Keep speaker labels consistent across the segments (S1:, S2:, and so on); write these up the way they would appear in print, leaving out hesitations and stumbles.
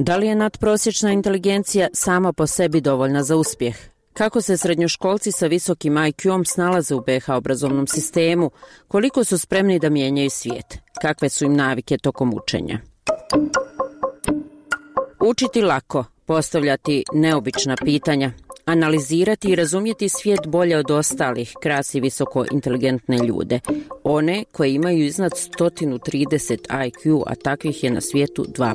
S1: Da li je nadprosječna inteligencija sama po sebi dovoljna za uspjeh? Kako se srednjoškolci sa visokim IQ-om snalaze u BiH obrazovnom sistemu? Koliko su spremni da mijenjaju svijet? Kakve su im navike tokom učenja? Učiti lako, postavljati neobična pitanja, analizirati i razumjeti svijet bolje od ostalih krasi visoko inteligentne ljude. One koje imaju iznad 130 IQ, a takvih je na svijetu 2%.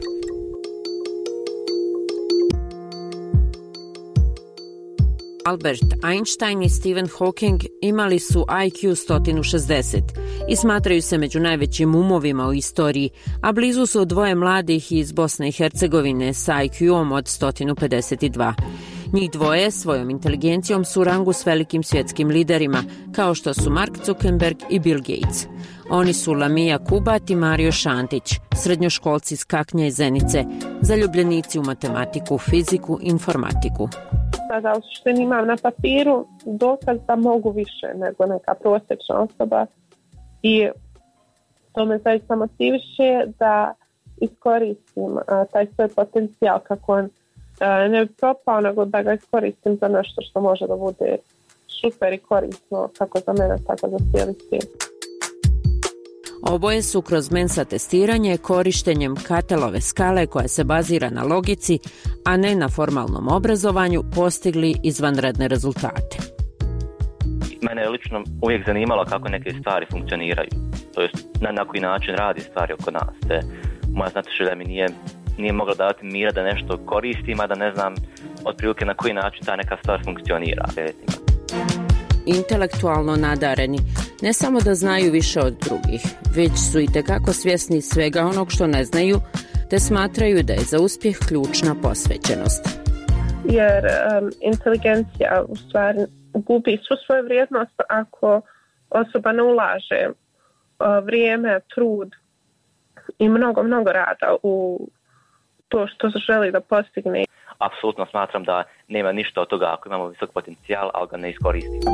S1: Albert Einstein i Stephen Hawking imali su IQ 160 i smatraju se među najvećim umovima u istoriji, a blizu su dvoje mladih iz Bosne i Hercegovine sa IQ-om od 152. Njih dvoje svojom inteligencijom su u rangu s velikim svjetskim liderima, kao što su Mark Zuckerberg i Bill Gates. Oni su Lamija Kubat i Mario Šantić, srednjoškolci iz Kaknja i Zenice, zaljubljenici u matematiku, fiziku i informatiku.
S2: Sada u suštini imam na papiru dokaz da mogu više nego neka prosječna osoba i to me zaista motiviše da iskoristim taj svoj potencijal kako on ne bi propao, nego da ga iskoristim za nešto što može da bude super i korisno kako za mene, tako za cijeli svijet.
S1: Oboje su kroz Mensa testiranje korištenjem Katelove skale koja se bazira na logici, a ne na formalnom obrazovanju, postigli izvanredne rezultate.
S3: Mene je lično uvijek zanimalo kako neke stvari funkcioniraju, to jest na koji način radi stvari oko nas. Moja znatiželja mi nije mogla dati mira da nešto koristim, a da ne znam otprilike na koji način ta neka stvar funkcionira.
S1: Intelektualno nadareni, ne samo da znaju više od drugih, već su itekako svjesni svega onog što ne znaju, te smatraju da je za uspjeh ključna posvećenost.
S2: Jer inteligencija u stvari gubi svu svoju vrijednost ako osoba ne ulaže vrijeme, trud i mnogo rada u to što želi da postigne.
S3: Apsolutno smatram da nema ništa od toga ako imamo visok potencijal, ali ga ne iskoristimo.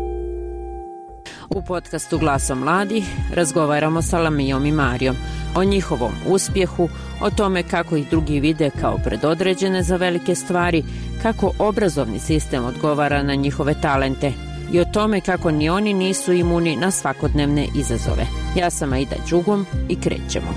S1: U podcastu Glasom mladih razgovaramo sa Lamijom i Marijom o njihovom uspjehu, o tome kako ih drugi vide kao predodređene za velike stvari, kako obrazovni sistem odgovara na njihove talente i o tome kako ni oni nisu imuni na svakodnevne izazove. Ja sam Aida Đugum i krećemo.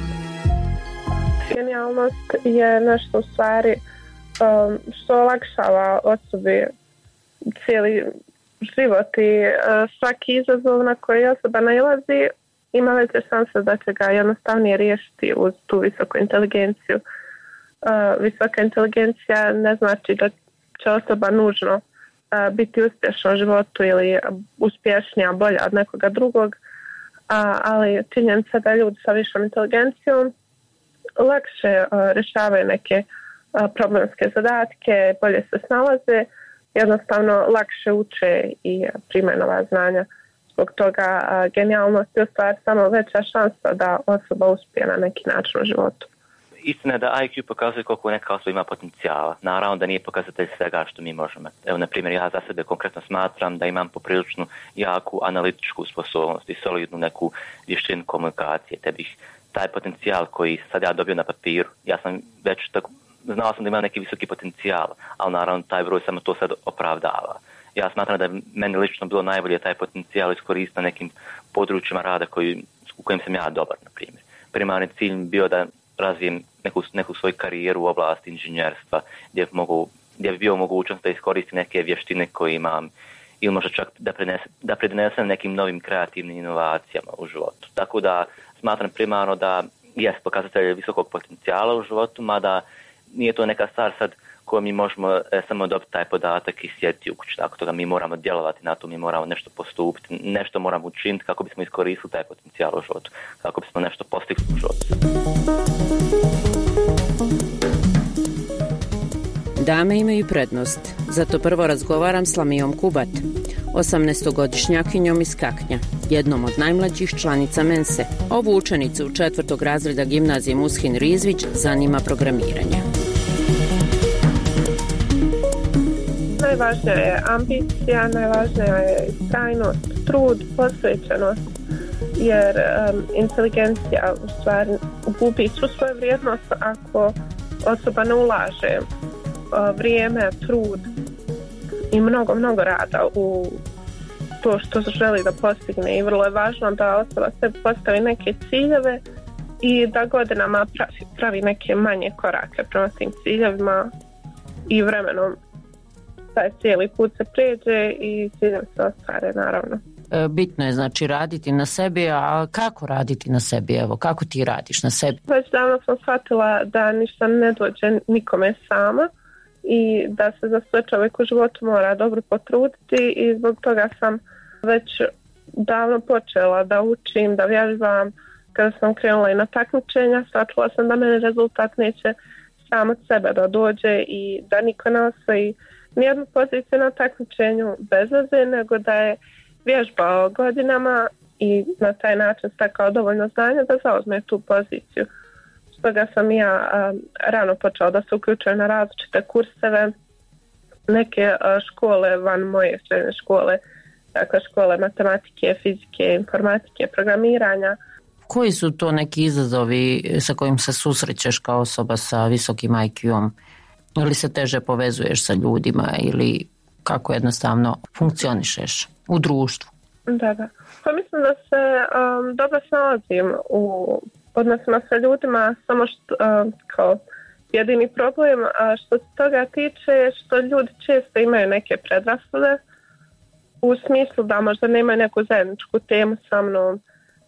S2: Genijalnost je nešto u stvari što olakšava osobi cijeli život i svaki izazov na koji osoba nailazi ima veće šanse da će ga jednostavnije riješiti uz tu visoku inteligenciju. Visoka inteligencija ne znači da će osoba nužno biti uspješna u životu ili uspješnija, bolja od nekoga drugog, ali činjenica da ljudi sa višom inteligencijom lakše rješavaju neke problemske zadatke, bolje se snalaze, jednostavno lakše uče i primaju nova znanja. Zbog toga genijalnost je u stvari samo veća šansa da osoba uspije na neki način u životu.
S3: Istina je da IQ pokazuje koliko neka osoba ima potencijala. Naravno da nije pokazatelj svega što mi možemo. Evo, na primjer, ja za sebe konkretno smatram da imam popriličnu jaku analitičku sposobnost i solidnu neku vještinu komunikacije, te bih taj potencijal koji sad ja dobio na papiru, ja sam već tako, znao sam da imam neki visoki potencijal, ali naravno taj broj samo to sad opravdava. Ja smatram da je meni lično bilo najbolje taj potencijal iskoristiti na nekim područjima rada u kojim sam ja dobar, na primjer. Primarni cilj bio da razvijem neku svoju karijeru u oblasti inženjerstva, gdje bi bio mogućnost da iskoristim neke vještine koje imam ili možda čak da pridonesem nekim novim kreativnim inovacijama u životu. Tako da smatram primarno da jest pokazatelj visokog potencijala u životu, mada nije to neka stvar sad koju mi možemo samo dobiti taj podatak i sjediti u kući. Tako toga mi moramo djelovati na to, mi moramo nešto postupiti, nešto moramo učiniti kako bismo iskoristili taj potencijal u životu, kako bismo nešto postigli u životu.
S1: Dame imaju prednost, zato prvo razgovaram s Lamijom Kubat, 18-godišnjakinjom iz Kaknja, jednom od najmlađih članica Mense. Ovu učenicu 4. razreda gimnazije Mushin Rizvić zanima programiranje.
S2: Najvažnija je ambicija, najvažnija je istrajnost, trud, posvećenost, jer inteligencija u stvari gubi svu svoju vrijednost ako osoba ne ulaže vrijeme, trud i mnogo rada u to što želi da postigne, i vrlo je važno da osoba sebi postavi neke ciljeve i da godinama pravi neke manje korake prema tim ciljevima i vremenom taj cijeli put se pređe i ciljevi se ostvare, naravno.
S1: Bitno je znači raditi na sebi, a kako raditi na sebi? Evo, kako ti radiš na sebi?
S2: Već davno sam shvatila da ništa ne dođe nikome sama i da se za sve čovjek u životu mora dobro potruditi, i zbog toga sam već davno počela da učim, da vježbam. Kada sam krenula i na takmičenja, shvatila sam da meni rezultat neće sam od sebe da dođe i da niko ne osvoji nijednu poziciju na takmičenju bez veze, nego da je vježbao godinama i na taj način stekao dovoljno znanja da zauzme tu poziciju. Stoga sam ja rano počela da se uključujem na različite kurseve, neke škole van moje srednje škole, dakle škole matematike, fizike, informatike, programiranja.
S1: Koji su to neki izazovi sa kojim se susrećeš kao osoba sa visokim IQ-om? Ili se teže povezuješ sa ljudima ili kako jednostavno funkcionišeš u društvu?
S2: Da. Pa mislim da se dobro snalazim u odnosima sa ljudima, samo što kao jedini problem što se toga tiče je što ljudi često imaju neke predrasude u smislu da možda nemaju neku zajedničku temu sa mnom,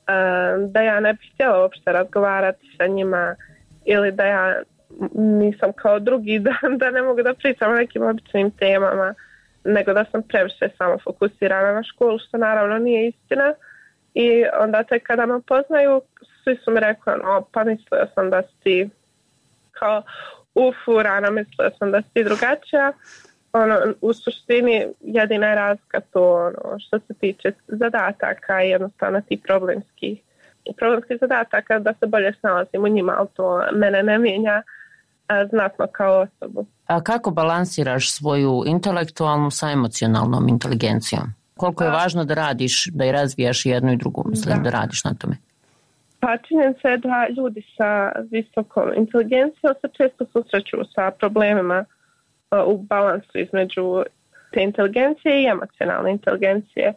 S2: da ja ne bih htjela uopšte razgovarati sa njima, ili da ja nisam kao drugi, da ne mogu da pričam o nekim običnim temama, nego da sam previše samo fokusirana na školu, što naravno nije istina. I onda tek kada me poznaju, svi su mi rekli, pa mislio sam da si ti kao ufurana, mislio sam da si ti drugačija. U suštini jedina je razlika to što se tiče zadataka i jednostavno ti problemskih zadataka, da se bolje snalazim u njima, ali to mene ne mijenja znatno kao osobu.
S1: A kako balansiraš svoju intelektualnu sa emocionalnom inteligencijom? Koliko je važno da radiš, da i razvijaš jednu i drugu, mislim, da radiš na tome?
S2: Pa činjenica je da ljudi sa visokom inteligencijom se često susreću sa problemima u balansu između te inteligencije i emocionalne inteligencije.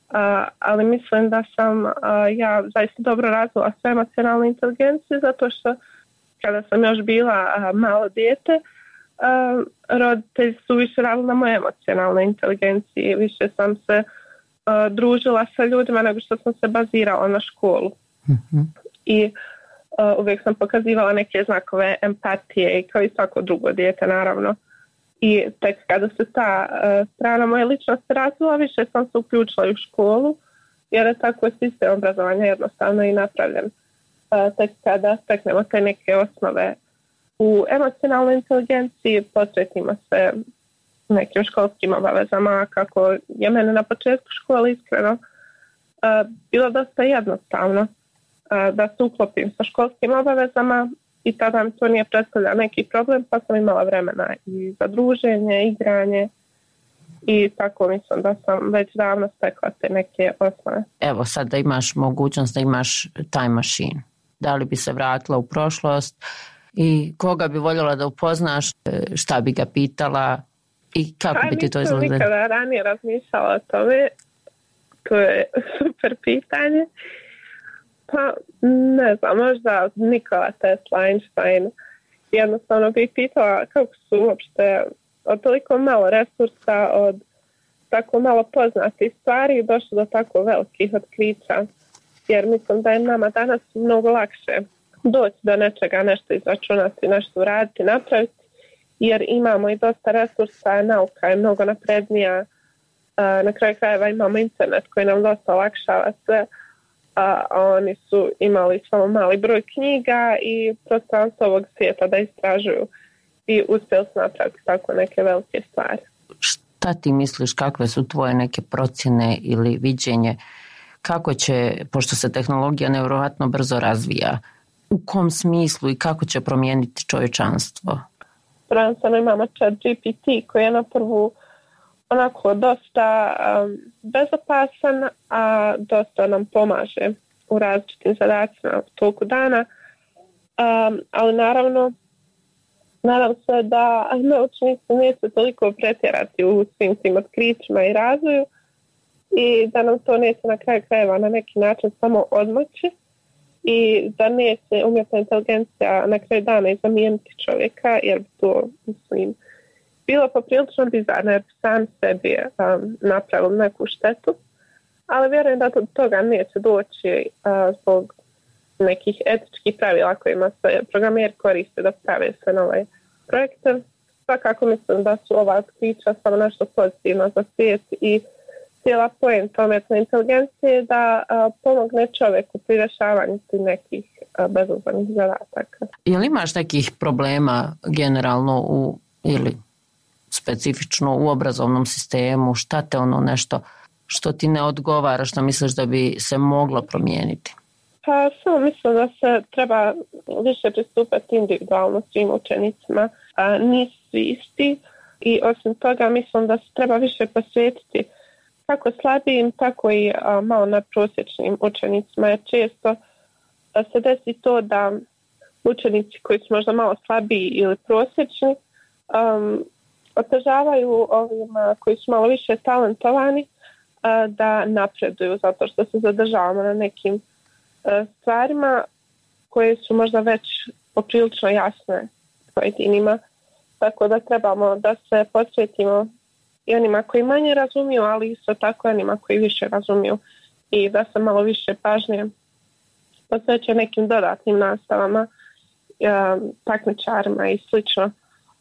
S2: Ali mislim da sam ja zaista dobro razvila sve emocionalne inteligencije, zato što kada sam još bila malo dijete, roditelji su više radili na moje emocionalne inteligencije. Više sam se družila sa ljudima nego što sam se bazirala na školu. Mm-hmm. I uvijek sam pokazivala neke znakove empatije, kao i svako drugo dijete, naravno. I tek kada se ta strana moje ličnosti razvila, više sam se uključila u školu, jer je tako sistem obrazovanja jednostavno i napravljen. Tek kada steknemo te neke osnove u emocionalnoj inteligenciji, posvetimo se nekim školskim obavezama, kako je mene na početku škole iskreno bilo dosta jednostavno da se uklopim sa školskim obavezama, i tada mi to nije predstavljao neki problem, pa sam imala vremena i za druženje, igranje, i tako mislim da sam već davno stekla te neke osnove.
S1: Evo sad da imaš mogućnost da imaš time machine, da li bi se vratila u prošlost i koga bi voljela da upoznaš, šta bi ga pitala i kako bi ti to izgledalo?
S2: Nisam nikada ranije razmišljala o tome, to je super pitanje. Pa ne znam, možda Nikola Tesla, Einstein. Jednostavno bih pitala kako su uopšte od toliko malo resursa, od tako malo poznatih stvari došlo do tako velikih otkrića. Jer mislim da je nama danas mnogo lakše doći do nečega, nešto izračunati, nešto uraditi, napraviti, jer imamo i dosta resursa, nauka je mnogo naprednija, na kraju krajeva imamo internet koji nam dosta olakšava sve, a oni su imali samo mali broj knjiga i prostranstvo ovog svijeta da istražuju i uspjeli su napraviti tako neke velike stvari.
S1: Šta ti misliš, kakve su tvoje neke procjene ili viđenje, kako će, pošto se tehnologija nevjerovatno brzo razvija, u kom smislu i kako će promijeniti čovječanstvo?
S2: Prvenstveno imamo ChatGPT koji je na prvu onako dosta bezopasan, a dosta nam pomaže u različitim zadacima u toku dana. Ali naravno Nadam se da naučnici neće toliko pretjerati u svim tim otkrićima i razvoju i da nam to neće na kraju krajeva na neki način samo odmoći i da neće umjetna inteligencija na kraju dana i zamijeniti čovjeka, jer bi to, mislim, bilo poprilično bizarno jer bi sam sebi napravili neku štetu, ali vjerujem da do toga neće doći zbog nekih etičkih pravila kojima se programeri koriste da prave sve nove projekte. Svakako mislim da su ova otkrića samo nešto pozitivno za svijet i cijela poenta umjetne inteligencije da pomogne čovjeku pri rješavanju nekih bezazlenih zadataka.
S1: Jel imaš nekih problema generalno ili specifično u obrazovnom sistemu? Šta te nešto što ti ne odgovara, što misliš da bi se moglo promijeniti?
S2: Pa samo mislim da se treba više pristupati individualno svim učenicima. Nisu svi isti i osim toga mislim da se treba više posvetiti kako slabijim, tako i malo nadprosječnim učenicima. Jer često se desi to da učenici koji su možda malo slabiji ili prosječni otežavaju ovima koji su malo više talentovani da napreduju zato što se zadržavamo na nekim stvarima koje su možda već poprilično jasne pojedinima. Tako da trebamo da se posvetimo i onima koji manje razumiju, ali isto tako onima koji više razumiju i da se malo više pažnje posveće nekim dodatnim nastavama, takmičarima i slično.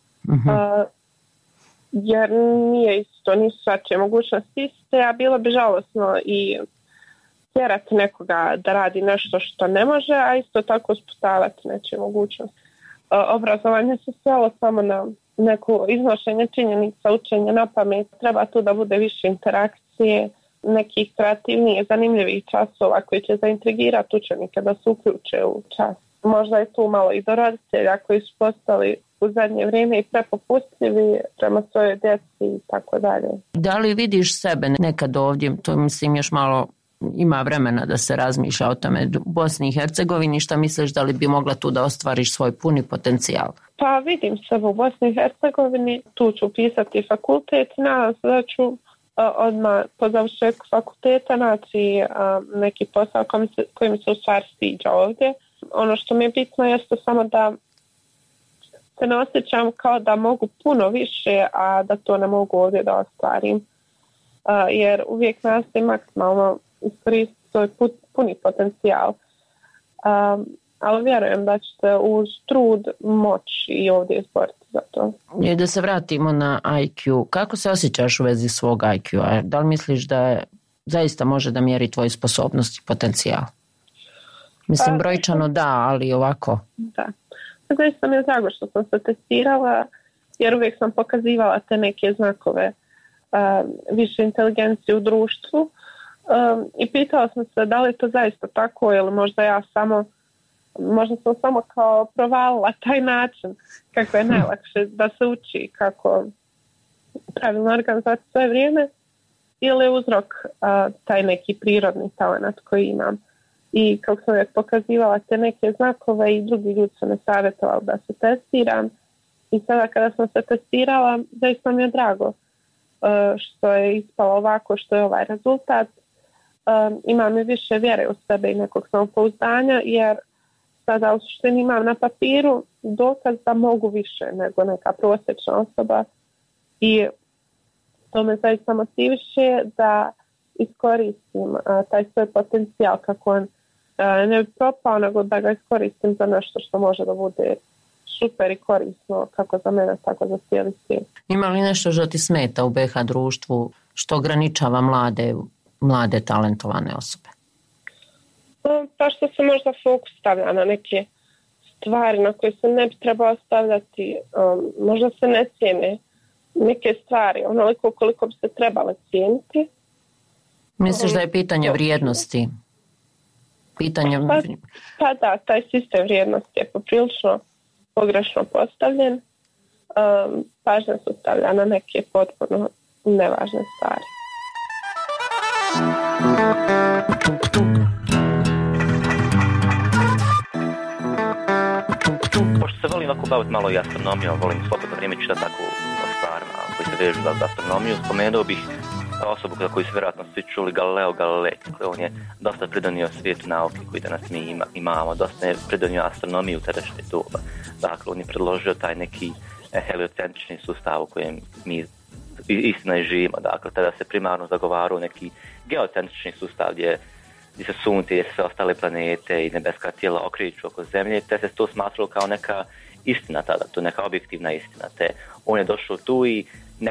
S2: Jer nije isto, nisu svačije mogućnosti iste, a bilo bi žalosno i tjerati nekoga da radi nešto što ne može, a isto tako sputavati nečije mogućnost. Obrazovanje se svelo samo na neko iznošenje činjenica, učenje na pamet. Treba tu da bude više interakcije, nekih kreativnijih, zanimljivih časova koji će zaintrigirati učenike da se uključe u čas. Možda je tu malo i do roditelja koji su postali u zadnje vrijeme i prepopustljivi prema svojoj djeci i tako dalje.
S1: Da li vidiš sebe nekad ovdje, to mislim još malo ima vremena da se razmišlja o tome, u Bosni i Hercegovini, šta misliš da li bi mogla tu da ostvariš svoj puni potencijal?
S2: Pa vidim se u Bosni i Hercegovini, tu ću pisati fakultet, nadam se da ću odmah po završetku fakulteta naći neki posao koji mi se u stvari sviđa ovdje. Ono što mi je bitno jeste samo da se ne osjećam kao da mogu puno više, a da to ne mogu ovdje da ostvarim. Jer uvijek nastojim maksimalno iskoristiti svoj puni potencijal. Ali vjerujem da ćete uz trud moći i ovdje izboriti za to.
S1: I da se vratimo na IQ. Kako se osjećaš u vezi svog IQ-a? Da li misliš da zaista može da mjeri tvoju sposobnost i potencijal? Mislim, brojčano da, ali ovako.
S2: Da. Zaista mi je drago što sam se testirala, jer uvijek sam pokazivala te neke znakove više inteligencije u društvu. I pitala sam se da li je to zaista tako ili možda sam samo kao provalila taj način kako je najlakše da se uči, kako pravilno organizati svoje vrijeme, ili je uzrok taj neki prirodni talent koji imam. I kako sam uvijek pokazivala te neke znakove i drugi ljudi su me savjetovali da se testiram. I sada kada sam se testirala, zaista mi je drago što je ispalo ovako, što je ovaj rezultat. Imam i više vjere u sebe i nekog samopouzdanja, jer sada u suštini imam na papiru dokaz da mogu više nego neka prosječna osoba i to me zaista motiviše da iskoristim taj svoj potencijal kako on ne bi propao, nego da ga iskoristim za nešto što može da bude super i korisno kako za mene, tako za cijeli svijet.
S1: Ima li nešto što ti smeta u BiH društvu, što ograničava mlade talentovane osobe?
S2: Pa što se možda fokus stavlja na neke stvari na koje se ne bi trebalo stavljati, možda se ne cijene neke stvari onoliko koliko bi se trebale cijeniti.
S1: Misliš da je pitanje vrijednosti?
S2: Pa da, taj sistem vrijednosti je poprilično pogrešno postavljen. Pažnja se stavlja na neke potpuno nevažne stvari.
S3: Pošto se volim ovako baviti malo i astronomijom, volim slobodno vrijeme čitati tako o stvarima koji se vežu za astronomiju. Spomenuo bih osobu za koju su vjerojatno svi čuli, Galileo Galilei. On je dosta pridonio svijetu nauke koji danas mi imamo, dosta je pridonio astronomiju u tadašnje doba. Dakle, on je predložio taj neki heliocentrični sustav u kojem mi istina i živimo. Dakle, tada se primarno zagovarao neki geocentrični sustav gdje se sunce, gdje se sve ostale planete i nebeska tijela okreću oko zemlje, te se to smatralo kao neka istina tada, to je neka objektivna istina. Te on je došao tu i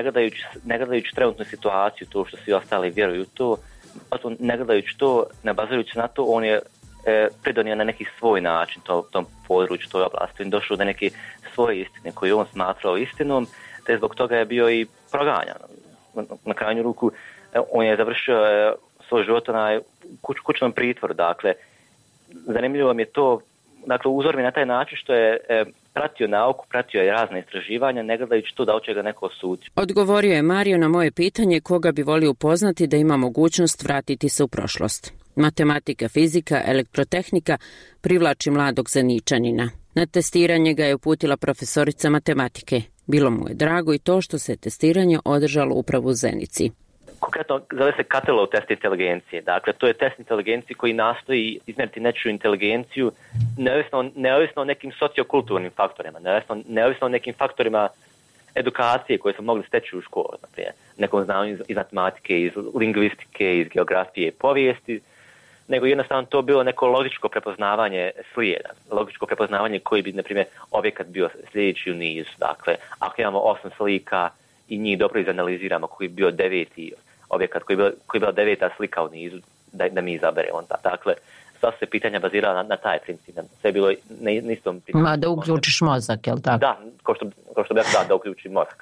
S3: ne gledajući trenutnu situaciju, to što svi ostali vjeruju to, ne gledajući to, ne bazujući na to, on je pridonio na neki svoj način tom području, toj oblasti. On je došao do neke svoje istine koju on smatrao istinom, te zbog toga je bio i proganjan. Na krajnju ruku on je završio svoj život na kućnom pritvoru. Dakle, zanimljivo mi je to, dakle, uzor mi na taj način što je pratio nauku, pratio je razne istraživanja, ne gledajući to da hoće ga neko osuditi.
S1: Odgovorio je Mario na moje pitanje koga bi volio upoznati da ima mogućnost vratiti se u prošlost. Matematika, fizika, elektrotehnika privlači mladog Zeničanina. Na testiranje ga je uputila profesorica matematike. Bilo mu je drago i to što se testiranje održalo upravo u Zenici.
S3: Konkretno zove se Catelov test inteligencije. Dakle, to je test inteligencije koji nastoji izmjeriti nečiju inteligenciju neovisno o nekim sociokulturnim faktorima, neovisno o nekim faktorima edukacije koje smo mogli steći u školi, naprijed. Nekom znanju iz matematike, iz lingvistike, iz geografije, povijesti, nego jednostavno to bilo neko logičko prepoznavanje slijeda, logičko prepoznavanje koji bi, na primjer, objekat bio sljedeći u nizu. Dakle, ako imamo 8 slika i njih dobro izanaliziramo koji bi bio 9. objekat, koji je bila 9. slika u nizu, da mi izaberemo. Dakle, sva se pitanja bazirala na taj princip. Sve je bilo na istom principu.
S1: Da uključiš mozak, jel tako?
S3: Da, kao što bi da uključim mozak.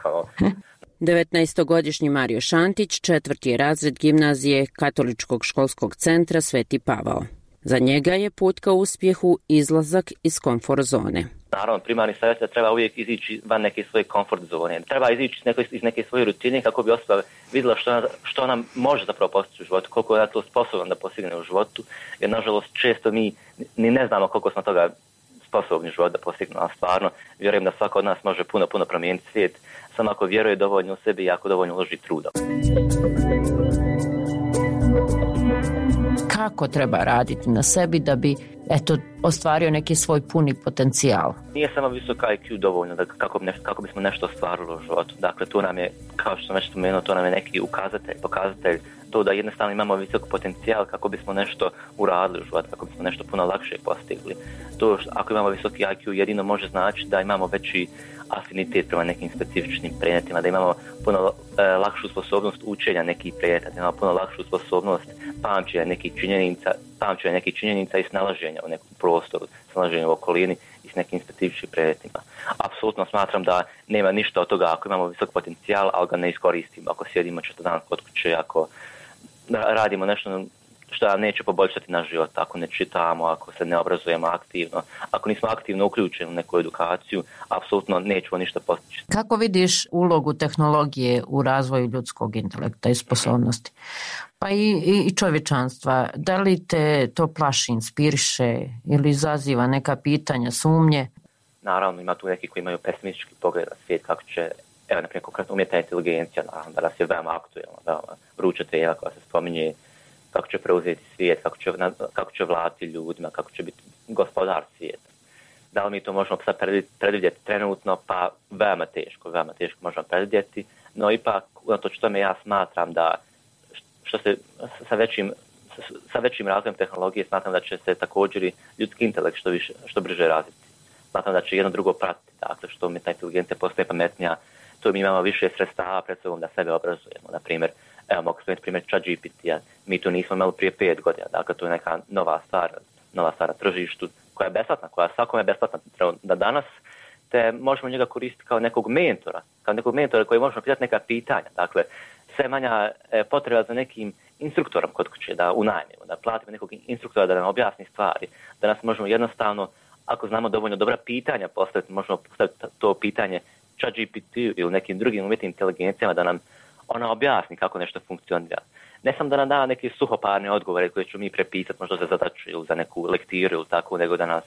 S1: 19-godišnji Mario Šantić, 4. razred gimnazije Katoličkog školskog centra Sveti Pavao. Za njega je put ka uspjehu izlazak iz komfort zone.
S3: Naravno, primarni savjet da treba uvijek izići van neke svoje komfort zone. Treba izići iz neke svoje rutine kako bi osoba vidjela što ona može zapravo postići u životu, koliko je ona to sposobna da postigne u životu, jer nažalost često mi ni ne znamo koliko smo toga sposobni u životu da postignemo, a stvarno vjerujem da svako od nas može puno promijeniti svijet, samo ako vjeruje dovoljno u sebi i ako dovoljno uloži truda.
S1: Kako treba raditi na sebi da bi ostvario neki svoj puni potencijal?
S3: Nije samo visok IQ dovoljno kako bismo nešto ostvarili u životu. Dakle, to nam je, kao što sam već spomenuo, to nam je neki pokazatelj to da jednostavno imamo visok potencijal kako bismo nešto uradili u životu, kako bismo nešto puno lakše postigli. To ako imamo visoki IQ jedino može značiti da imamo veći afinitet prema nekim specifičnim predmetima, da imamo puno lakšu sposobnost učenja nekih predmeta, da imamo puno lakšu sposobnost pamćenja nekih činjenica i snalaženja u nekom prostoru, snalaženja u okolini i s nekim specifičnim predmetima. Apsolutno smatram da nema ništa od toga ako imamo visok potencijal, ali ga ne iskoristimo, ako sjedimo često dan kod kuće, ako radimo nešto što nam neće poboljšati naš život, ako ne čitamo, ako se ne obrazujemo aktivno, ako nismo aktivno uključeni u neku edukaciju, apsolutno nećemo ništa postići.
S1: Kako vidiš ulogu tehnologije u razvoju ljudskog intelekta i sposobnosti? Pa i čovječanstva. Da li te to plaši, inspiriše ili izaziva neka pitanja, sumnje?
S3: Naravno, ima tu neki koji imaju pesimistički pogled na svijet, kako će, evo, na primjer, konkretno umjetna inteligencija, naravno, da nas je veoma aktuelna, veoma vruća tema koja se spominje, kako će preuzeti svijet, kako će vladati ljudima, kako će biti gospodar svijeta. Da li mi to možemo sad predvidjeti trenutno? Pa veoma teško možemo predvidjeti, no ipak, unatoč tome ja smatram da što se sa većim razvojem tehnologije smatram da će se također i ljudski intelekt što brže razviti. Smatram da će jedno drugo pratiti, dakle što umjetna inteligencija postaje pametnija, to mi imamo više sredstava pred sobom da sebe obrazujemo. Na primjer, evo mogu spomenuti primjer ChatGPT-a, mi to nismo imali prije 5 godina, dakle to je neka nova stvar na tržištu koja je besplatna, koja svakome je besplatna da danas, te možemo njega koristiti kao nekog mentora koji možemo pitati neka pitanja. Dakle, sve manja potreba za nekim instruktorom kod kuće da unajmimo, da platimo nekog instruktora da nam objasni stvari, da nas možemo jednostavno, ako znamo dovoljno dobra pitanja postaviti, možemo postaviti to pitanje ChatGPT ili nekim drugim umjetnim inteligencijama da nam ona objasni kako nešto funkcionira. Ne samo da nam da neke suhoparne odgovore koje ću mi prepisati možda za zadaću ili za neku lektiru ili tako, nego da nas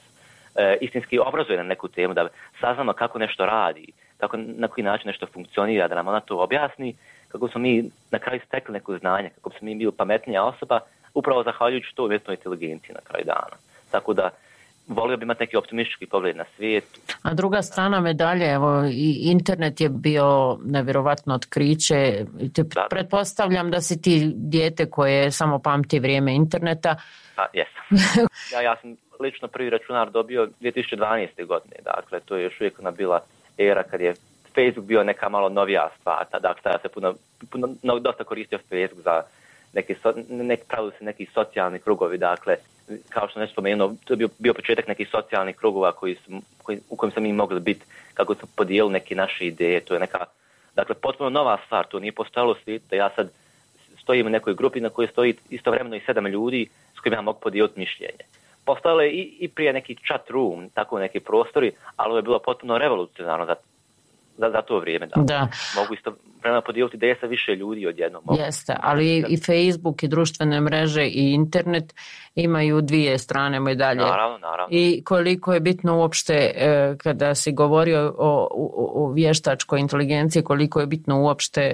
S3: istinski obrazuje na neku temu, da saznamo kako nešto radi, na koji način nešto funkcionira, da nam ona to objasni, kako smo mi na kraju stekli neko znanje, kako smo mi bili pametnija osoba, upravo zahvaljujući to umjetnoj inteligenciji na kraju dana. Tako da volio bi imati neki optimistički pogled na svijet.
S1: A druga strana medalje, evo, i internet je bio nevjerovatno otkriće. Pretpostavljam da si ti dijete koje samo pamti vrijeme interneta.
S3: Jesam. Ja sam lično prvi računar dobio 2012. godine. Dakle, to je još uvijek ona bila era kad je Facebook bio neka malo novija stvar. Dakle, ja se dosta koristio Facebook za neki socijalni krugovi. Dakle, kao što nešto spomenuo, to je bio početak nekih socijalnih krugova u kojim smo mi mogli biti, kako smo podijelili neke naše ideje. To je neka, dakle, potpuno nova stvar. To nije postojalo svijet da ja sad stojim u nekoj grupi na kojoj stoji istovremeno i 7 ljudi s kojima ja mogu podijeliti mišljenje. Postojalo je i prije neki chat room, tako neki prostori, ali ovo je bilo potpuno revolucionarno za to vrijeme. Da. Mogu istovremeno podijeliti ideje sa više ljudi odjednom.
S1: Jeste, ali i Facebook i društvene mreže i internet imaju dvije strane medalje.
S3: Naravno.
S1: I koliko je bitno uopšte, kada si govorio o vještačkoj inteligenciji, koliko je bitno uopšte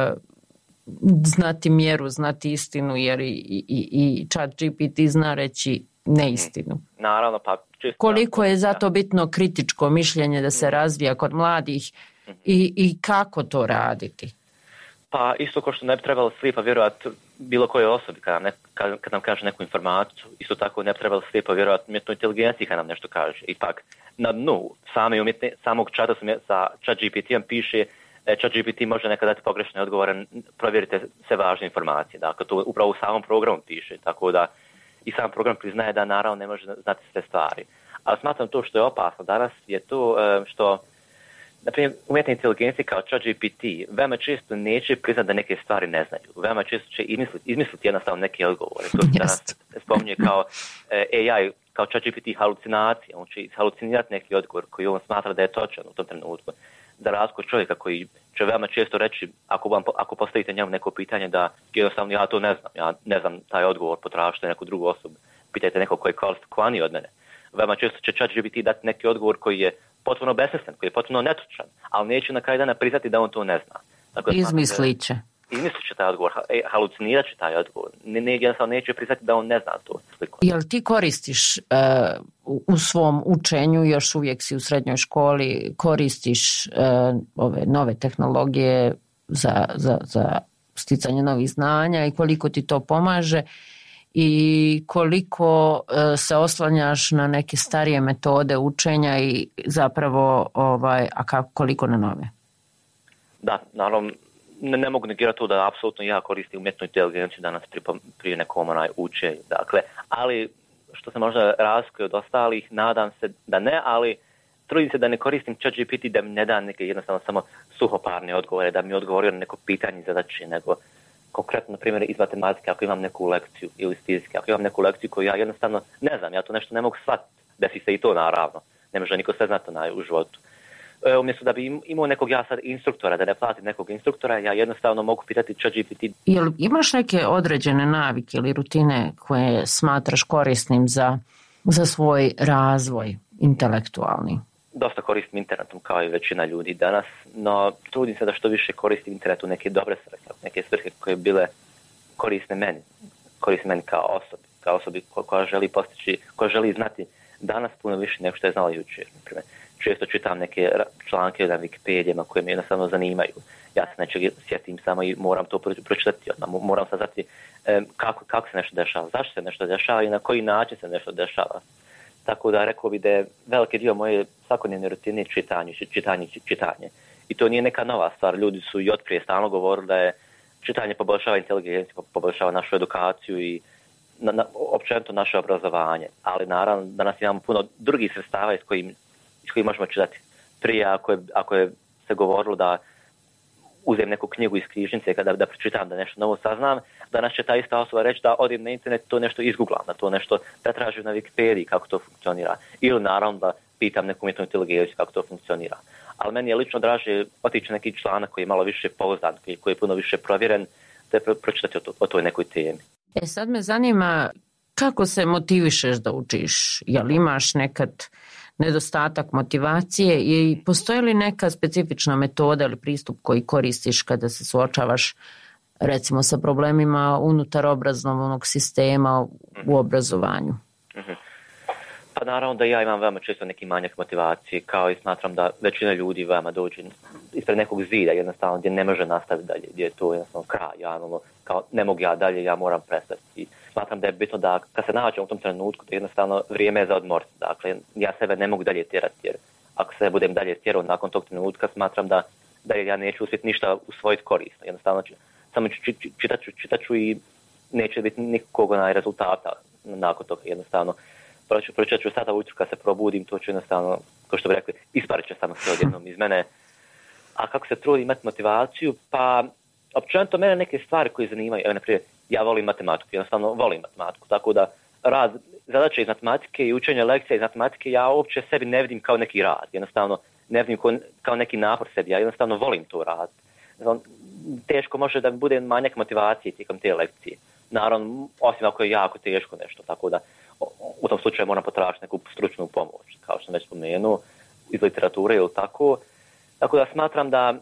S1: znati mjeru, znati istinu, jer i ChatGPT zna reći neistinu.
S3: Naravno, pa čisto.
S1: Koliko je zato bitno kritičko mišljenje da se razvija kod mladih i kako to raditi?
S3: Pa isto kao što ne bi trebalo slijepo vjerovati bilo kojoj osobi kad nam kaže neku informaciju, isto tako ne bi trebalo slijepo vjerovati umjetnoj inteligenciji kad nam nešto kaže. Ipak na dnu samog čata sa ChatGPT-om piše ChatGPT može nekad dati pogrešne odgovore, provjerite sve važne informacije. Dakle, to upravo u samom programu piše, tako da i sam program priznaje da naravno ne može znati sve stvari. Ali smatram to što je opasno danas je to što, na primjer, umjetna inteligencija kao ChatGPT veoma često neće priznati da neke stvari ne znaju. Veoma često će izmisliti jednostavno neke odgovore. To se danas spominje kao AI, kao ChatGPT halucinacija. On će halucinirati neki odgovor koji on smatra da je točan u tom trenutku. Za razliku od čovjeka koji će veoma često reći, ako postavite njemu neko pitanje, da jednostavno ja to ne znam. Ja ne znam taj odgovor, potražite neku drugu osobu. Pitajte nekog koji je kvalifikovaniji od mene. Veoma često će ChatGPT dati neki odgovor koji je potpuno besmislen, koji je potpuno netočan, ali neće na kraju dana priznati da on to ne zna. Dakle,
S1: izmislit će
S3: taj odgovor, halucinirat će taj odgovor. Jednostavno neće priznati da on ne zna to.
S1: Jel ti koristiš u svom učenju, još uvijek si u srednjoj školi, koristiš ove nove tehnologije za sticanje novih znanja i koliko ti to pomaže i koliko se oslanjaš na neke starije metode učenja i zapravo koliko na nove?
S3: Da, naravno, ne mogu negirati to da apsolutno ja koristim umjetnu inteligenciju danas prije nekom učenju. Dakle, ali što se možda razlikuje od ostalih, nadam se da ne, ali trudim se da ne koristim ChatGPT da mi ne da neke jednostavno samo suhoparne odgovore, da mi odgovorio na neko pitanje zadaće, nego konkretno, na primjer, iz matematike, ako imam neku lekciju ili iz fizike, ako imam neku lekciju koju ja jednostavno ne znam, ja to nešto ne mogu shvatiti, desi se i to naravno, ne može niko sve znati u životu. Umjesto da bi imao nekog ja sad instruktora, da ne platim nekog instruktora, ja jednostavno mogu pitati ChatGPT.
S1: Jel imaš neke određene navike ili rutine koje smatraš korisnim za svoj razvoj intelektualni?
S3: Dosta koristim internetom kao i većina ljudi danas, no trudim se da što više koristim internet u neke dobre svrhe, neke svrhe koje bile korisne meni kao osobi koja želi postići, koja želi znati danas puno više nego što je znala jučer. Naprimjer, često čitam neke članke na Wikipedijama koje me jednostavno zanimaju. Ja se nečeg sjetim samo i moram to pročitati. Moram saznati kako se nešto dešava, zašto se nešto dešava i na koji način se nešto dešava. Tako da rekao bi da je veliki dio moje svakodnevne rutine čitanje. I to nije neka nova stvar. Ljudi su i otprije stalno govorili da je čitanje poboljšava inteligenciju, poboljšava našu edukaciju i općenito naše obrazovanje. Ali naravno danas imamo puno drugih sredstava iz kojih možemo čitati. Prije ako je se govorilo da uzem neku knjigu iz knjižnice da pročitam, da nešto novo saznam, danas će ta ista osoba reći da odem na internet, to nešto izgooglam, da to nešto pretražim na Wikipediji kako to funkcionira. Ili naravno da pitam neku umjetnu inteligenciju kako to funkcionira. Ali meni je lično draže otići neki članak koji je malo više pouzdan, koji je puno više provjeren, da pročitati o toj nekoj temi.
S1: Sad me zanima Kako se motivišeš da učiš? Jel imaš nekad nedostatak motivacije i postoji li neka specifična metoda ili pristup koji koristiš kada se suočavaš recimo sa problemima unutar obrazovnog sistema u obrazovanju?
S3: Pa naravno da ja imam veoma često neki manjak motivacije, kao i smatram da većina ljudi veoma dođe ispred nekog zida, jednostavno gdje ne može nastaviti dalje, gdje je to jednostavno kraj, kao ne mogu ja dalje, ja moram prestati. I smatram da je bitno da kad se nađem u tom trenutku, da jednostavno vrijeme je za odmor. Dakle, ja sebe ne mogu dalje tjerati, jer ako se budem dalje tjerao nakon tog trenutka, smatram da ja neću uspjeti ništa usvojiti korisno. Jednostavno samo čitat ću i neće biti nikog rezultata nakon toga. Jednostavno, pročitat ću sada ujutro kad se probudim, to ću jednostavno, kao što bi rekli, isparit će samo sve odjednom iz mene. A kako se trudi imati motivaciju? Pa, općenito mene neke stvari koje zanimaju. Evo, naprijed, ja volim matematiku, jednostavno volim matematiku, tako da rad, zadaće iz matematike i učenje lekcija iz matematike ja uopće sebi ne vidim kao neki rad, jednostavno ne vidim kao neki napor sebi, ja jednostavno volim to rad. Teško može da bude manjak motivacije tijekom te lekcije. Naravno, osim ako je jako teško nešto, tako da u tom slučaju moram potražiti neku stručnu pomoć, kao što sam već spomenuo, iz literature ili tako. Tako da smatram da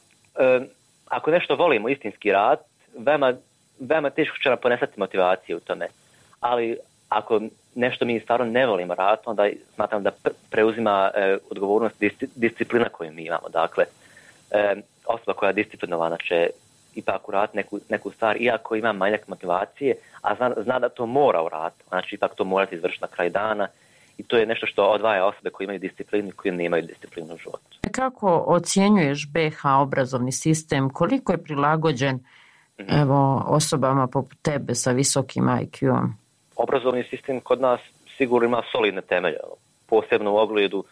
S3: ako nešto volimo, istinski rad, veoma teško će nam ponesati motivacije u tome. Ali ako nešto mi stvarno ne volimo rad, onda smatram da preuzima odgovornost disciplina koju mi imamo. Dakle, osoba koja je disciplinovana će ipak uraditi neku stvar, iako ima manjak motivacije, a zna da to mora uraditi. Znači, ipak to morati izvršiti na kraj dana. I to je nešto što odvaja osobe koje imaju disciplinu i koje nemaju disciplinu u životu.
S1: Kako ocjenjuješ BiH obrazovni sistem? Koliko je prilagođen osobama poput tebe sa visokim IQ-om?
S3: Obrazovni sistem kod nas sigurno ima solidne temelje. Posebno u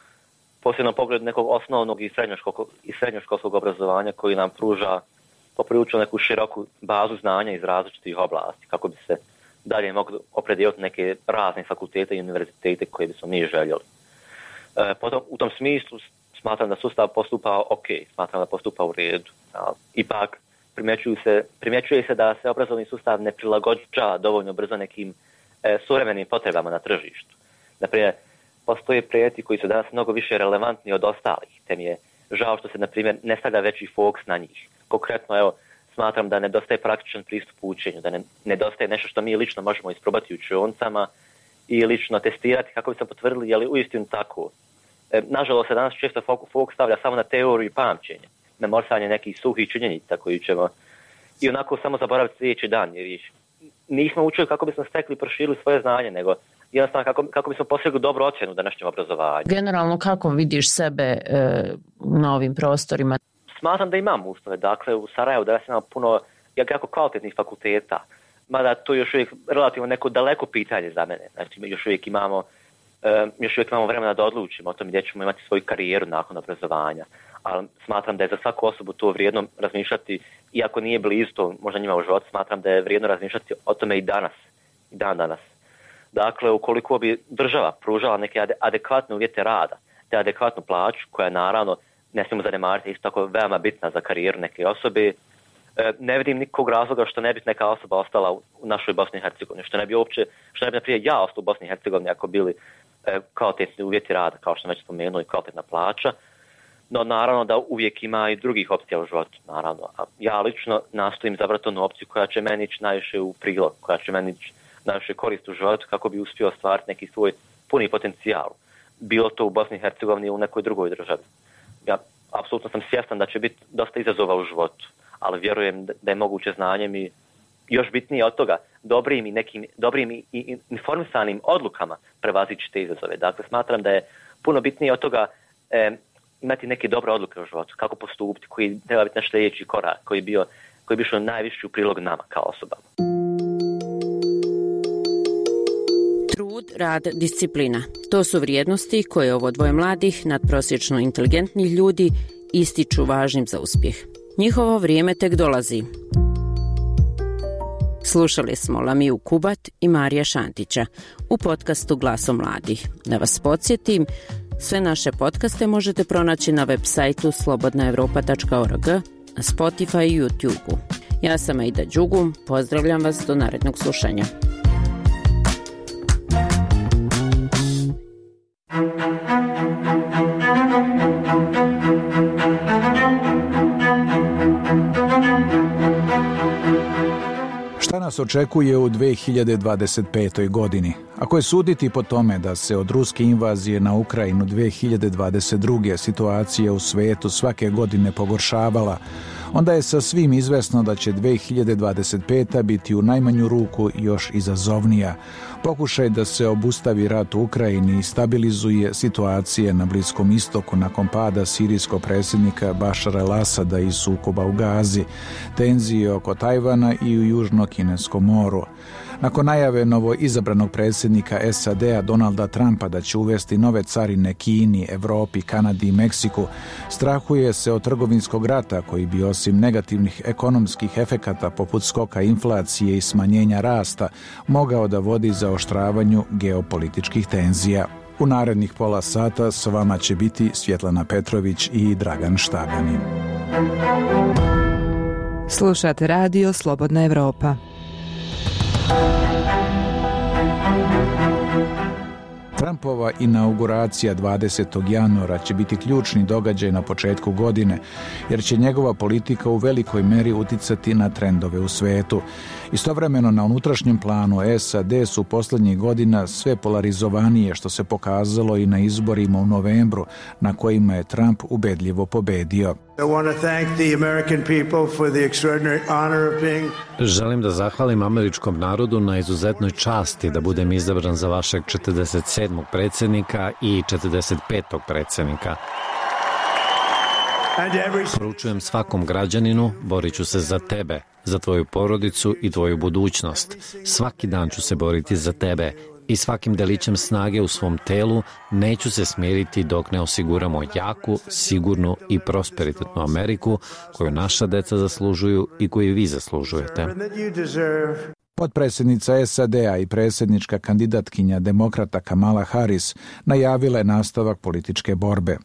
S3: pogledu nekog osnovnog i srednjoškolskog obrazovanja koji nam pruža poprilično neku široku bazu znanja iz različitih oblasti, kako bi se dalje mogli opredijeliti neke razne fakultete i univerzitete koje bismo mi željeli. Potom, u tom smislu smatram da sustav postupa ok, smatram da postupa u redu. Ipak primjećuje se da se obrazovni sustav ne prilagođava dovoljno brzo nekim suvremenim potrebama na tržištu. Naprimjer, postoje predmeti koji su danas mnogo više relevantni od ostalih, te mi je žao što se, na primjer, ne stavlja veći fokus na njih. Konkretno, evo, smatram da nedostaje praktičan pristup učenju, da nedostaje nešto što mi lično možemo isprobati u učionicama i lično testirati kako bi se potvrdili je li uistinu tako. Nažalost, se danas često fokus stavlja samo na teoriju i pamćenje, na morsanje nekih suhih činjenica koji ćemo i onako samo zaboraviti sljedeći dan, jer nismo učili kako bismo stekli i proširili svoje znanje, nego jednostavno kako bismo postigli dobru ocjenu u današnjem obrazovanju.
S1: Generalno, kako vidiš sebe na ovim prostorima?
S3: Smatram da imamo uslove. Dakle, u Sarajevu danas imamo puno jako kvalitetnih fakulteta, mada to još uvijek relativno neko daleko pitanje za mene. Znači, još uvijek imamo vremena da odlučimo o tome gdje ćemo imati svoju karijeru nakon obrazovanja. Ali smatram da je za svaku osobu to vrijedno razmišljati, iako nije blizu to možda njima u životu, smatram da je vrijedno razmišljati o tome i danas. Dakle, ukoliko bi država pružala neke adekvatne uvjete rada, te adekvatnu plaću, koja je naravno, ne smijemo zanemariti, isto tako veoma bitna za karijeru neke osobe, ne vidim nikog razloga što ne bi neka osoba ostala u našoj Bosni i Hercegovini, što ne bi naprijed ja ostao u Bosni i Hercegovini ako bili kvalitetni uvjeti rada, kao što sam već spomenuo, i kvalitetna plaća. No naravno da uvijek ima i drugih opcija u životu, naravno. A ja lično nastojim izabrati onu opciju koja će meni ići najviše u prilog, koja će meni ići najviše korist u životu kako bi uspio ostvariti neki svoj puni potencijal. Bilo to u Bosni i Hercegovini ili u nekoj drugoj državi. Ja apsolutno sam svjestan da će biti dosta izazova u životu, ali vjerujem da je moguće znanjem i još bitnije od toga dobrim i informisanim odlukama prevazići te izazove. Dakle, smatram da je puno bitnije od toga imati neke dobre odluke u životu, kako postupiti, koji treba biti naš sljedeći korak, koji bi išao najviše u prilog nama kao osobama.
S1: Trud, rad, disciplina. To su vrijednosti koje ovo dvoje mladih, nadprosječno inteligentnih ljudi ističu važnim za uspjeh. Njihovo vrijeme tek dolazi. Slušali smo Lamiju Kubat i Marija Šantića u podcastu Glaso mladih. Da vas podsjetim, sve naše podcaste možete pronaći na web sajtu slobodnaevropa.org, na Spotify i YouTube-u. Ja sam Aida Đugum, pozdravljam vas do narednog slušanja.
S4: nas očekuje u 2025. godini? Ako je suditi po tome da se od ruske invazije na Ukrajinu 2022. situacija u svetu svake godine pogoršavala, onda je sa svim izvesno da će 2025. biti u najmanju ruku još izazovnija. Pokušaj da se obustavi rat u Ukrajini i stabilizuje situacije na Bliskom istoku nakon pada sirijskog predsjednika Bašara el-Asada i sukoba u Gazi, tenzije oko Tajvana i u Južno-Kineskom moru. Nakon najave novoizabranog predsjednika SAD-a Donalda Trumpa da će uvesti nove carine Kini, Evropi, Kanadi i Meksiku, strahuje se od trgovinskog rata koji bi osim negativnih ekonomskih efekata poput skoka inflacije i smanjenja rasta mogao da vodi zaoštravanju geopolitičkih tenzija. U narednih pola sata s vama će biti Svjetlana Petrović i Dragan Štabanin.
S5: Slušate radio Slobodna Evropa.
S4: Trumpova inauguracija 20. januara će biti ključni događaj na početku godine, jer će njegova politika u velikoj meri uticati na trendove u svetu. Istovremeno na unutrašnjem planu SAD su posljednjih godina sve polarizovanije, što se pokazalo i na izborima u novembru, na kojima je Trump ubedljivo pobedio.
S6: Želim da zahvalim američkom narodu na izuzetnoj časti da budem izabran za vašeg 47. predsjednika i 45. predsjednika. Poručujem svakom građaninu, borit ću se za tebe, za tvoju porodicu i tvoju budućnost. Svaki dan ću se boriti za tebe i svakim delićem snage u svom telu neću se smiriti dok ne osiguramo jaku, sigurnu i prosperitetnu Ameriku koju naša deca zaslužuju i koju vi zaslužujete.
S4: Potpredsjednica SAD-a i predsjednička kandidatkinja demokrata Kamala Harris najavila je nastavak političke borbe.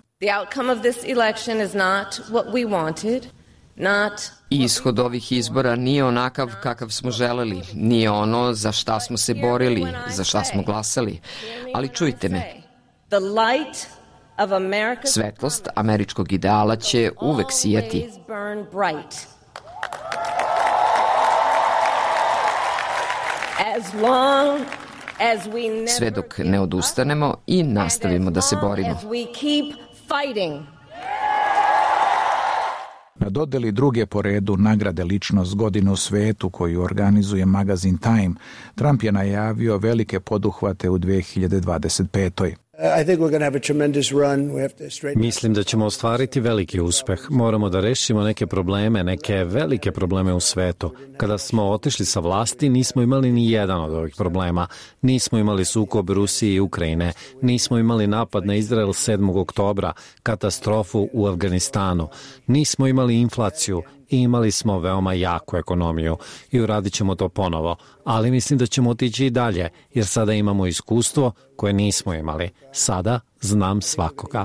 S7: Ishod ovih izbora nije onakav kakav smo želeli, nije ono za šta smo se borili, za šta smo glasali. Ali čujte me, svetlost američkog ideala će uvek sijati. Sve dok ne odustanemo i nastavimo da se borimo.
S4: Na dodeli druge po redu nagrade Ličnost godine u svetu koju organizuje magazin Time, Trump je najavio velike poduhvate u 2025.
S6: Mislim da ćemo ostvariti veliki uspeh. Moramo da rešimo neke probleme, neke velike probleme u svetu. Kada smo otišli sa vlasti, nismo imali ni jedan od ovih problema. Nismo imali sukob Rusije i Ukrajine. Nismo imali napad na Izrael 7. oktobra, katastrofu u Afganistanu. Nismo imali inflaciju. Imali smo veoma jaku ekonomiju i uradit ćemo to ponovo, ali mislim da ćemo otići i dalje, jer sada imamo iskustvo koje nismo imali. Sada znam svakoga.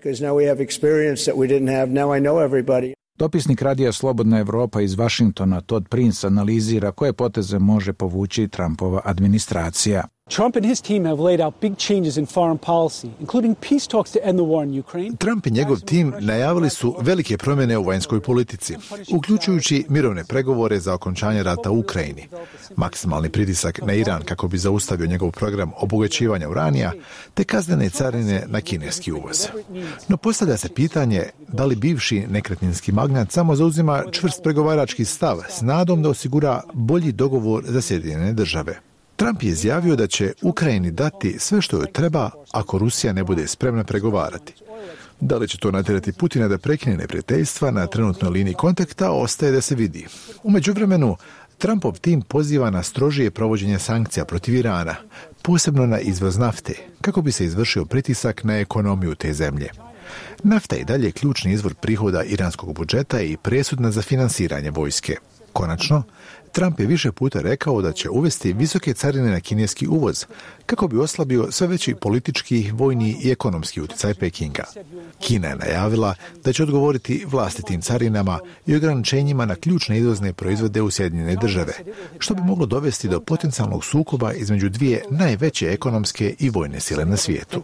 S4: Dopisnik radija Slobodna Evropa iz Vašingtona Todd Prince analizira koje poteze može povući Trumpova administracija.
S8: Trump and his team have laid out big changes in foreign policy, including peace talks to end the war in Ukraine.
S9: Trump i njegov tim najavili su velike promjene u vanjskoj politici, uključujući mirovne pregovore za okončanje rata u Ukrajini, maksimalni pritisak na Iran kako bi zaustavio njegov program obogaćivanja uranija, te kaznene carine na kineski uvoz. No postavlja se pitanje da li bivši nekretninski magnat samo zauzima čvrst pregovarački stav s nadom da osigura bolji dogovor za Sjedinjene Države. Trump je izjavio da će Ukrajini dati sve što joj treba ako Rusija ne bude spremna pregovarati. Da li će to natjerati Putina da prekine neprijateljstva na trenutnoj liniji kontakta, ostaje da se vidi. U međuvremenu, Trumpov tim poziva na strožije provođenje sankcija protiv Irana, posebno na izvoz nafte, kako bi se izvršio pritisak na ekonomiju te zemlje. Nafta je dalje ključni izvor prihoda iranskog budžeta i presudna za finansiranje vojske. Konačno, Trump je više puta rekao da će uvesti visoke carine na kineski uvoz, kako bi oslabio sve veći politički, vojni i ekonomski utjecaj Pekinga. Kina je najavila da će odgovoriti vlastitim carinama i ograničenjima na ključne izvozne proizvode u Sjedinjene Države, što bi moglo dovesti do potencijalnog sukoba između dvije najveće ekonomske i vojne sile na svijetu.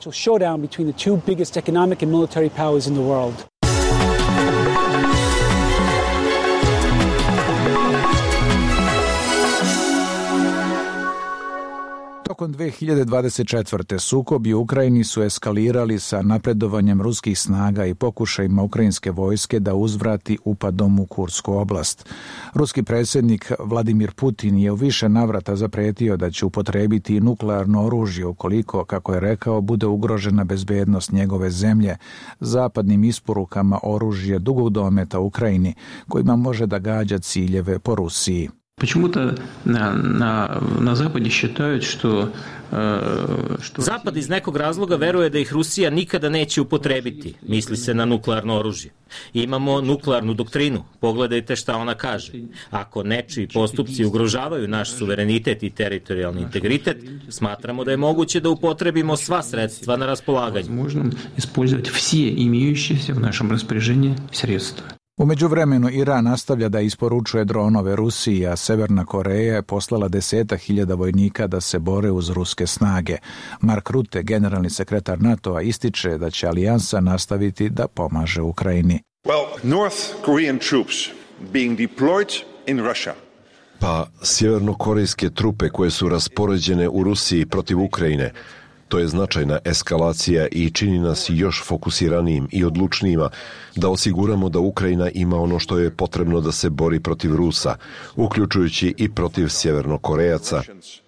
S4: Tokom 2024. sukobi u Ukrajini su eskalirali sa napredovanjem ruskih snaga i pokušajima ukrajinske vojske da uzvrati upadom u Kursku oblast. Ruski predsjednik Vladimir Putin je u više navrata zapretio da će upotrijebiti nuklearno oružje ukoliko, kako je rekao, bude ugrožena bezbednost njegove zemlje zapadnim isporukama oružja dugog dometa Ukrajini, kojima može da gađa ciljeve po Rusiji.
S10: Почему-то на Западе считают, что
S11: Zapad iz nekog razloga veruje da ih Rusija nikada neće upotrebiti, misli se na nuklearno oružje. Imamo nuklearnu doktrinu, pogledajte šta ona kaže. Ako nečiji postupci ugrožavaju naš suverenitet i teritorijalni integritet, smatramo da je moguće da upotrebimo sva sredstva na raspolaganju.
S10: Možemo ispoljavati sve imajućise u našem raspoređenju sredstva.
S4: U međuvremenu Iran nastavlja da isporučuje dronove Rusiji, a Severna Koreja je poslala 10.000 vojnika da se bore uz ruske snage. Mark Rutte, generalni sekretar NATO-a, ističe da će alijansa nastaviti da pomaže Ukrajini.
S12: North Korean troops being deployed in Russia.
S13: Pa sjevernokorejske trupe koje su raspoređene u Rusiji protiv Ukrajine, to je značajna eskalacija i čini nas još fokusiranijim i odlučnijima da osiguramo da Ukrajina ima ono što je potrebno da se bori protiv Rusa, uključujući i protiv Sjevernokorejaca.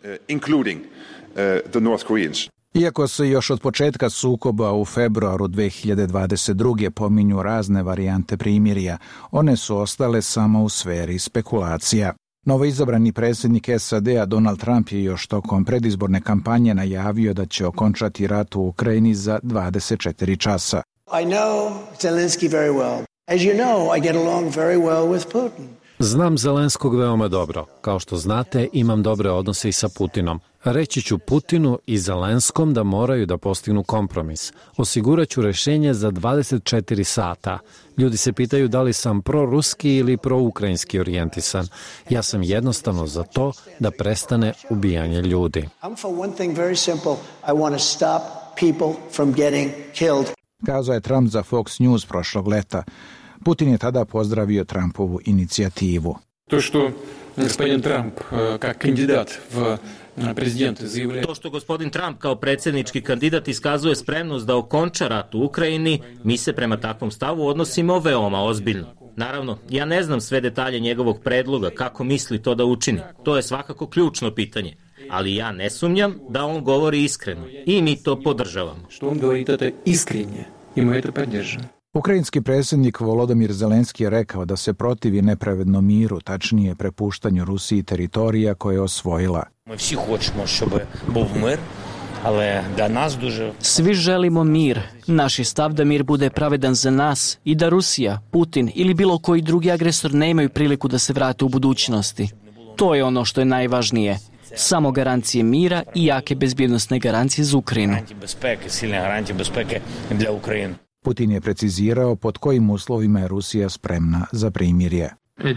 S4: Iako se još od početka sukoba u februaru 2022. pominju razne varijante primirja, one su ostale samo u sferi spekulacija. Novoizabrani predsjednik SAD-a Donald Trump je još tokom predizborne kampanje najavio da će okončati rat u Ukrajini za 24 časa.
S14: I know Zelensky very well. As you know, I get along very well with Putin.
S6: Znam Zelenskog veoma dobro. Kao što znate, imam dobre odnose i sa Putinom. Reći ću Putinu i Zelenskom da moraju da postignu kompromis. Osigurat ću rešenje za 24 sata. Ljudi se pitaju da li sam proruski ili proukrajinski orijentisan. Ja sam jednostavno za to da prestane ubijanje ljudi.
S4: Kazao je Trump za Fox News prošlog leta. Putin je tada pozdravio Trumpovu inicijativu.
S10: To što gospodin Trump kao kandidat v prezidente zaявляет.
S11: To što gospodin Trump kao predsjednički kandidat iskazuje spremnost da okonča rat u Ukrajini, mi se prema takvom stavu odnosimo veoma ozbiljno. Naravno, ja ne znam sve detalje njegovog predloga, kako misli to da učini. To je svakako ključno pitanje. Ali ja ne sumnjam da on govori iskreno i mi to podržavamo.
S10: Što on govori to iskrenje i mi to podržavamo.
S4: Ukrajinski predsjednik Volodymyr Zelenski je rekao da se protivi nepravednom miru, tačnije prepuštanju Rusiji teritorija koje je osvojila.
S15: Svi želimo mir. Naš je stav da mir bude pravedan za nas i da Rusija, Putin ili bilo koji drugi agresor ne imaju priliku da se vrate u budućnosti. To je ono što je najvažnije. Samo garancije mira i jake bezbjednosne garancije za Ukrajinu.
S4: Putin je precizirao pod kojim uslovima je Rusija spremna za primirje.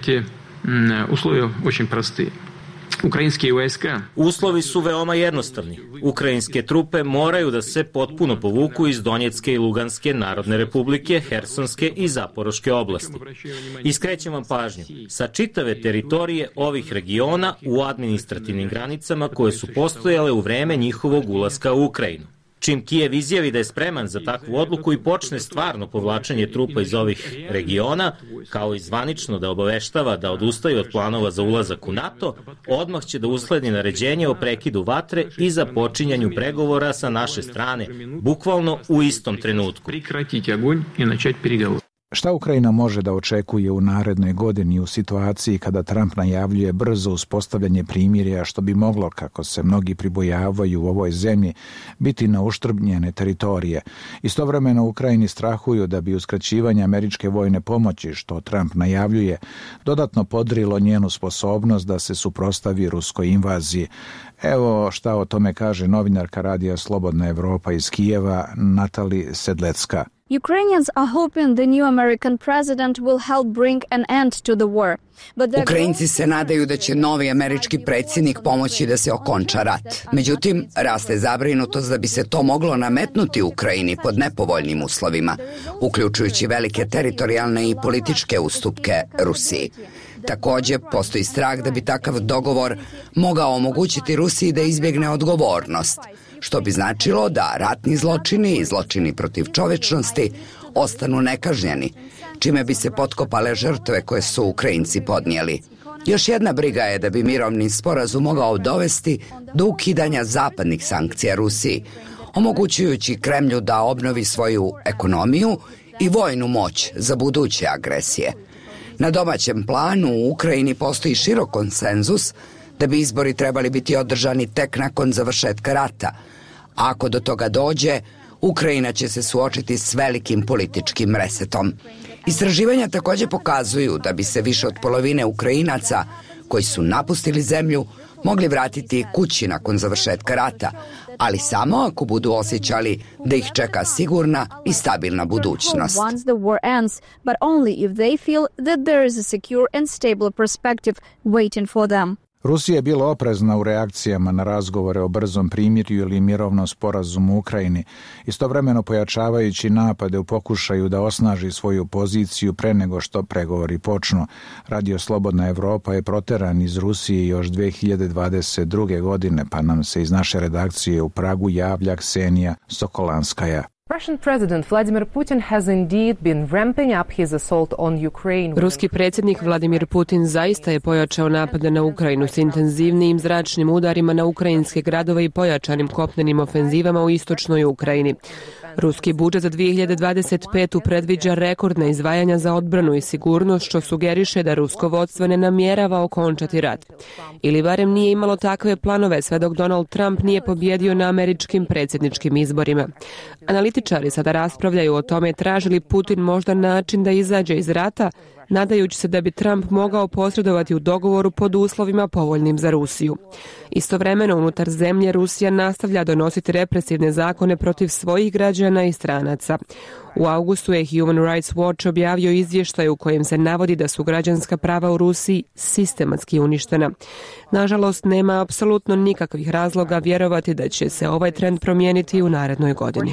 S11: Uslovi su veoma jednostavni. Ukrajinske trupe moraju da se potpuno povuku iz Donjecke i Luganske narodne republike, Hersonske i Zaporoške oblasti. Iskrećem vam pažnju, sa čitave teritorije ovih regiona u administrativnim granicama koje su postojale u vreme njihovog ulaska u Ukrajinu. Čim Kijev izjavi da je spreman za takvu odluku i počne stvarno povlačenje trupa iz ovih regiona, kao i zvanično da obaveštava da odustaju od planova za ulazak u NATO, odmah će da usledi naređenje o prekidu vatre i započinjanju pregovora sa naše strane, bukvalno u istom trenutku.
S4: Šta Ukrajina može da očekuje u narednoj godini u situaciji kada Trump najavljuje brzo uspostavljanje primirja, što bi moglo, kako se mnogi pribojavaju u ovoj zemlji, biti na uštrb njene teritorije? Istovremeno Ukrajini strahuju da bi uskraćivanje američke vojne pomoći, što Trump najavljuje, dodatno podrilo njenu sposobnost da se suprotstavi ruskoj invaziji. Evo šta o tome kaže novinarka radija Slobodna Evropa iz Kijeva, Natali Sedlecka.
S16: Ukrainians are hoping the new American president will help bring an end to the war.
S17: Ukrajinci se nadaju da će novi američki predsjednik pomoći da se okonča rat. Međutim, raste zabrinutost da bi se to moglo nametnuti Ukrajini pod nepovoljnim uslovima, uključujući velike teritorijalne i političke ustupke Rusiji. Takođe, postoji strah da bi takav dogovor mogao omogućiti Rusiji da izbjegne odgovornost, što bi značilo da ratni zločini i zločini protiv čovečnosti ostanu nekažnjeni, čime bi se potkopale žrtve koje su Ukrajinci podnijeli. Još jedna briga je da bi mirovni sporazum mogao dovesti do ukidanja zapadnih sankcija Rusiji, omogućujući Kremlju da obnovi svoju ekonomiju i vojnu moć za buduće agresije. Na domaćem planu u Ukrajini postoji širok konsenzus da bi izbori trebali biti održani tek nakon završetka rata. A ako do toga dođe, Ukrajina će se suočiti s velikim političkim resetom. Istraživanja takođe pokazuju da bi se više od polovine Ukrajinaca koji su napustili zemlju mogli vratiti kući nakon završetka rata, ali samo ako budu osjećali da ih čeka sigurna i stabilna budućnost.
S4: Rusija je bila oprezna u reakcijama na razgovore o brzom primirju ili mirovnom sporazumu u Ukrajini, istovremeno pojačavajući napade u pokušaju da osnaži svoju poziciju pre nego što pregovori počnu. Radio Slobodna Evropa je proteran iz Rusije još 2022. godine, pa nam se iz naše redakcije u Pragu javlja Ksenija Sokolanskaja.
S18: Russian President Vladimir Putin has indeed been ramping up his assault on Ukraine.
S19: Ruski predsjednik Vladimir Putin zaista je pojačao napade na Ukrajinu s intenzivnijim zračnim udarima na ukrajinske gradove i pojačanim kopnenim ofenzivama u istočnoj Ukrajini. Ruski budžet za 2025. predviđa rekordna izdvajanja za odbranu i sigurnost, što sugeriše da rusko vodstvo ne namjerava okončati rat. Ili barem nije imalo takve planove sve dok Donald Trump nije pobjedio na američkim predsjedničkim izborima. Analitičari sada raspravljaju o tome traži li Putin možda način da izađe iz rata, nadajući se da bi Trump mogao posredovati u dogovoru pod uslovima povoljnim za Rusiju. Istovremeno, unutar zemlje Rusija nastavlja donositi represivne zakone protiv svojih građana i stranaca. U augustu je Human Rights Watch objavio izvještaj u kojem se navodi da su građanska prava u Rusiji sistematski uništena. Nažalost, nema apsolutno nikakvih razloga vjerovati da će se ovaj trend promijeniti u narednoj godini.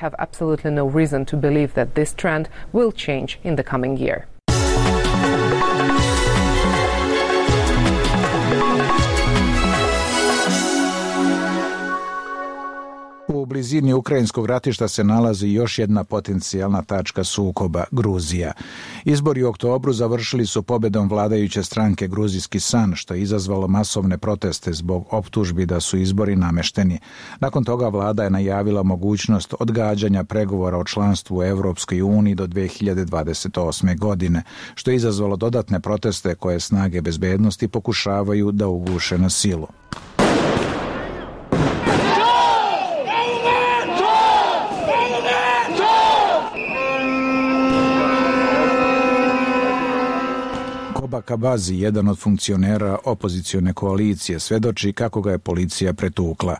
S4: U blizini ukrajinskog ratišta se nalazi još jedna potencijalna tačka sukoba, Gruzija. Izbori u oktobru završili su pobjedom vladajuće stranke Gruzijski san, što je izazvalo masovne proteste zbog optužbi da su izbori namešteni. Nakon toga vlada je najavila mogućnost odgađanja pregovora o članstvu u Evropskoj uniji do 2028. godine, što je izazvalo dodatne proteste koje snage bezbednosti pokušavaju da uguše na silu. Kabazi, jedan od funkcionera opozicione koalicije, svedoči kako ga je policija pretukla.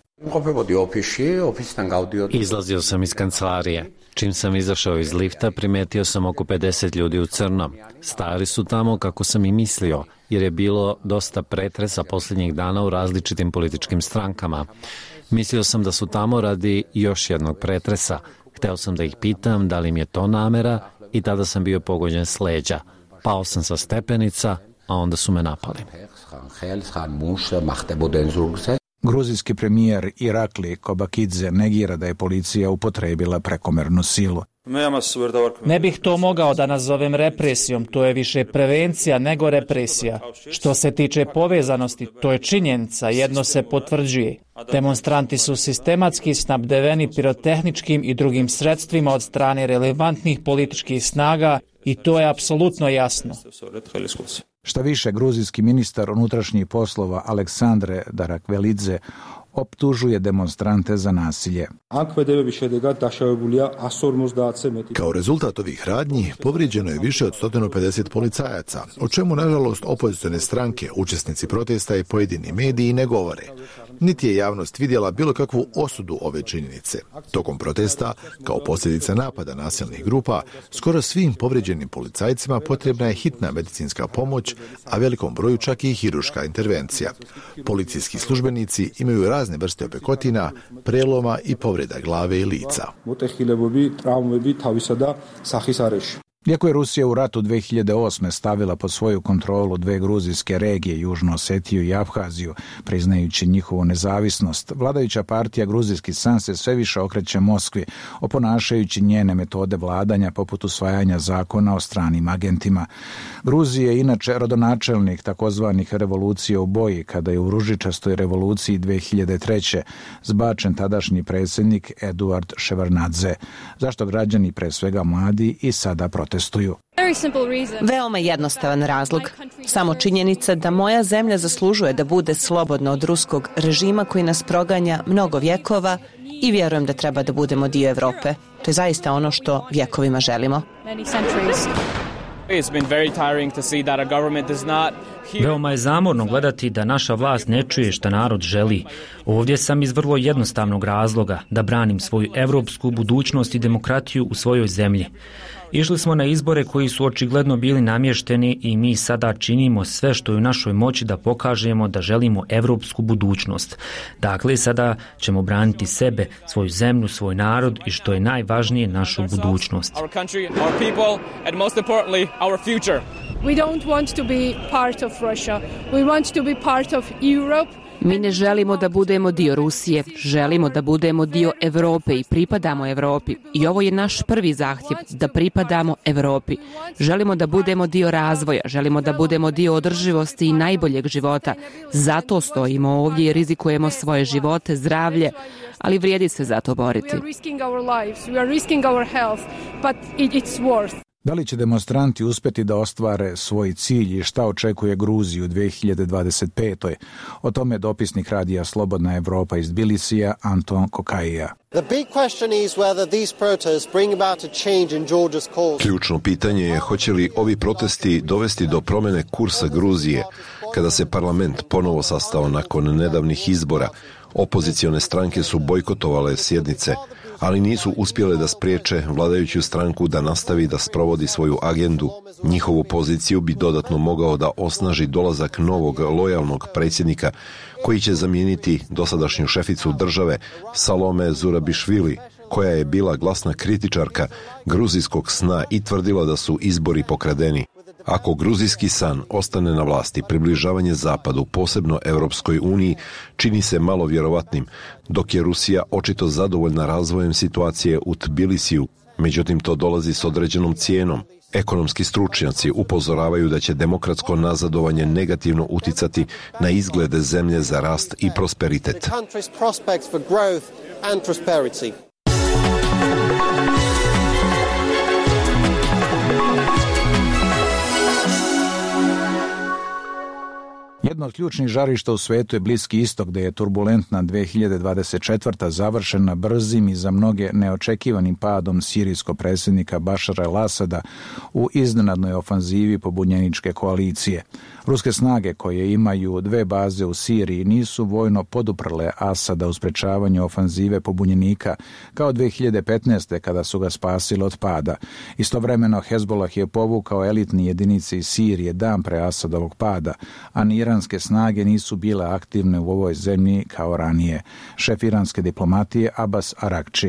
S6: Izlazio sam iz kancelarije. Čim sam izašao iz lifta, primetio sam oko 50 ljudi u crnom. Stari su tamo kako sam i mislio, jer je bilo dosta pretresa posljednjih dana u različitim političkim strankama. Mislio sam da su tamo radi još jednog pretresa. Hteo sam da ih pitam da li im je to namera i tada sam bio pogođen s leđa. Pao sam sa stepenica, a onda su me napali.
S4: Gruzijski premijer Irakli Kobakidze negira da je policija upotrebila prekomernu silu.
S20: Ne bih to mogao da nazovem represijom, to je više prevencija nego represija. Što se tiče povezanosti, to je činjenica, jedno se potvrđuje. Demonstranti su sistematski snabdeveni pirotehničkim i drugim sredstvima od strane relevantnih političkih snaga i to je apsolutno jasno.
S4: Šta više, gruzijski ministar unutrašnjih poslova Aleksandre Darakvelidze optužuje demonstrante za nasilje.
S9: Kao rezultat ovih radnji povrijeđeno je više od 150 policajaca, o čemu nažalost opozicione stranke, učesnici protesta i pojedini mediji ne govore. Niti je javnost vidjela bilo kakvu osudu ove činjenice. Tokom protesta, kao posljedica napada nasilnih grupa, skoro svim povrijeđenim policajcima potrebna je hitna medicinska pomoć, a velikom broju čak i hiruška intervencija. Policijski službenici imaju razne vrste opekotina, preloma i povreda glave i lica.
S4: Iako je Rusija u ratu 2008. stavila pod svoju kontrolu dve gruzijske regije, Južnu Osetiju i Abhaziju, priznajući njihovu nezavisnost, vladajuća partija Gruzijski san se sve više okreće Moskvi, oponašajući njene metode vladanja poput usvajanja zakona o stranim agentima. Gruzija je inače rodonačelnik takozvanih revolucija u boji, kada je u ružičastoj revoluciji 2003. zbačen tadašnji predsjednik Eduard Ševarnadze, zašto građani, pre svega mladi, i sada protestuju.
S21: Veoma jednostavan razlog. Samo činjenica da moja zemlja zaslužuje da bude slobodna od ruskog režima koji nas proganja mnogo vjekova i vjerujem da treba da budemo dio Evrope. To je zaista ono što vjekovima želimo.
S22: Veoma je zamorno gledati da naša vlast ne čuje šta narod želi. Ovdje sam iz vrlo jednostavnog razloga, da branim svoju evropsku budućnost i demokratiju u svojoj zemlji. Išli smo na izbore koji su očigledno bili namješteni i mi sada činimo sve što je u našoj moći da pokažemo da želimo evropsku budućnost. Dakle, sada ćemo braniti sebe, svoju zemlju, svoj narod i što je najvažnije, našu budućnost.
S23: We don't want to be part of Russia. We want to be part of Europe.
S19: Mi ne želimo da budemo dio Rusije, želimo da budemo dio Evrope i pripadamo Evropi. I ovo je naš prvi zahtjev, da pripadamo Evropi. Želimo da budemo dio razvoja, želimo da budemo dio održivosti i najboljeg života. Zato stojimo ovdje i rizikujemo svoje živote, zdravlje, ali vrijedi se za to boriti.
S4: Da li će demonstranti uspjeti da ostvare svoj cilj i šta očekuje Gruziju u 2025. O tome dopisnik radija Slobodna Evropa iz Tbilisija Anton Kokaija.
S13: Ključno pitanje je hoće li ovi protesti dovesti do promjene kursa Gruzije. Kada se parlament ponovo sastao nakon nedavnih izbora, opozicione stranke su bojkotovale sjednice, ali nisu uspjele da spriječe vladajuću stranku da nastavi da sprovodi svoju agendu. Njihovu poziciju bi dodatno mogao da osnaži dolazak novog lojalnog predsjednika koji će zamijeniti dosadašnju šeficu države Salome Zurabišvili, koja je bila glasna kritičarka gruzijskog sna i tvrdila da su izbori pokradeni. Ako gruzijski san ostane na vlasti, približavanje zapadu, posebno Europskoj uniji, čini se malo vjerovatnim, dok je Rusija očito zadovoljna razvojem situacije u Tbilisiju. Međutim, to dolazi s određenom cijenom. Ekonomski stručnjaci upozoravaju da će demokratsko nazadovanje negativno uticati na izglede zemlje za rast i prosperitet.
S4: Jedno od ključnih žarišta u svetu je Bliski istok, gdje je turbulentna 2024. završena brzim i za mnoge neočekivanim padom sirijskog predsjednika Bašara el-Asada u iznenadnoj ofanzivi pobunjeničke koalicije. Ruske snage, koje imaju dve baze u Siriji, nisu vojno poduprle Asada u sprečavanju ofanzive pobunjenika kao 2015. kada su ga spasili od pada. Istovremeno Hezbollah je povukao elitni jedinice iz Sirije dan pre Asadovog pada, a ni iranske snage nisu bile aktivne u ovoj zemlji kao ranije. Šef iranske diplomatije Abbas Arakči.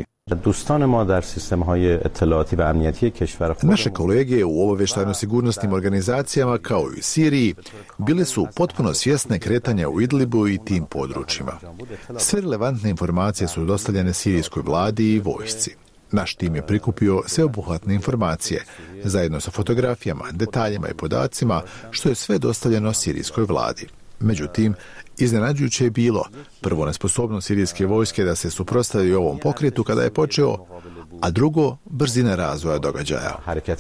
S9: Naše kolege u obavještajno-sigurnosnim organizacijama kao i u Siriji bile su potpuno svjesne kretanja u Idlibu i tim područjima. Sve relevantne informacije su dostavljene sirijskoj vladi i vojsci. Naš tim je prikupio sveobuhvatne informacije, zajedno sa fotografijama, detaljima i podacima, što je sve dostavljeno sirijskoj vladi. Međutim, iznenađujuće je bilo prvo nesposobnost sirijske vojske da se suprotstavi ovom pokretu kada je počeo, a drugo brzina razvoja događaja.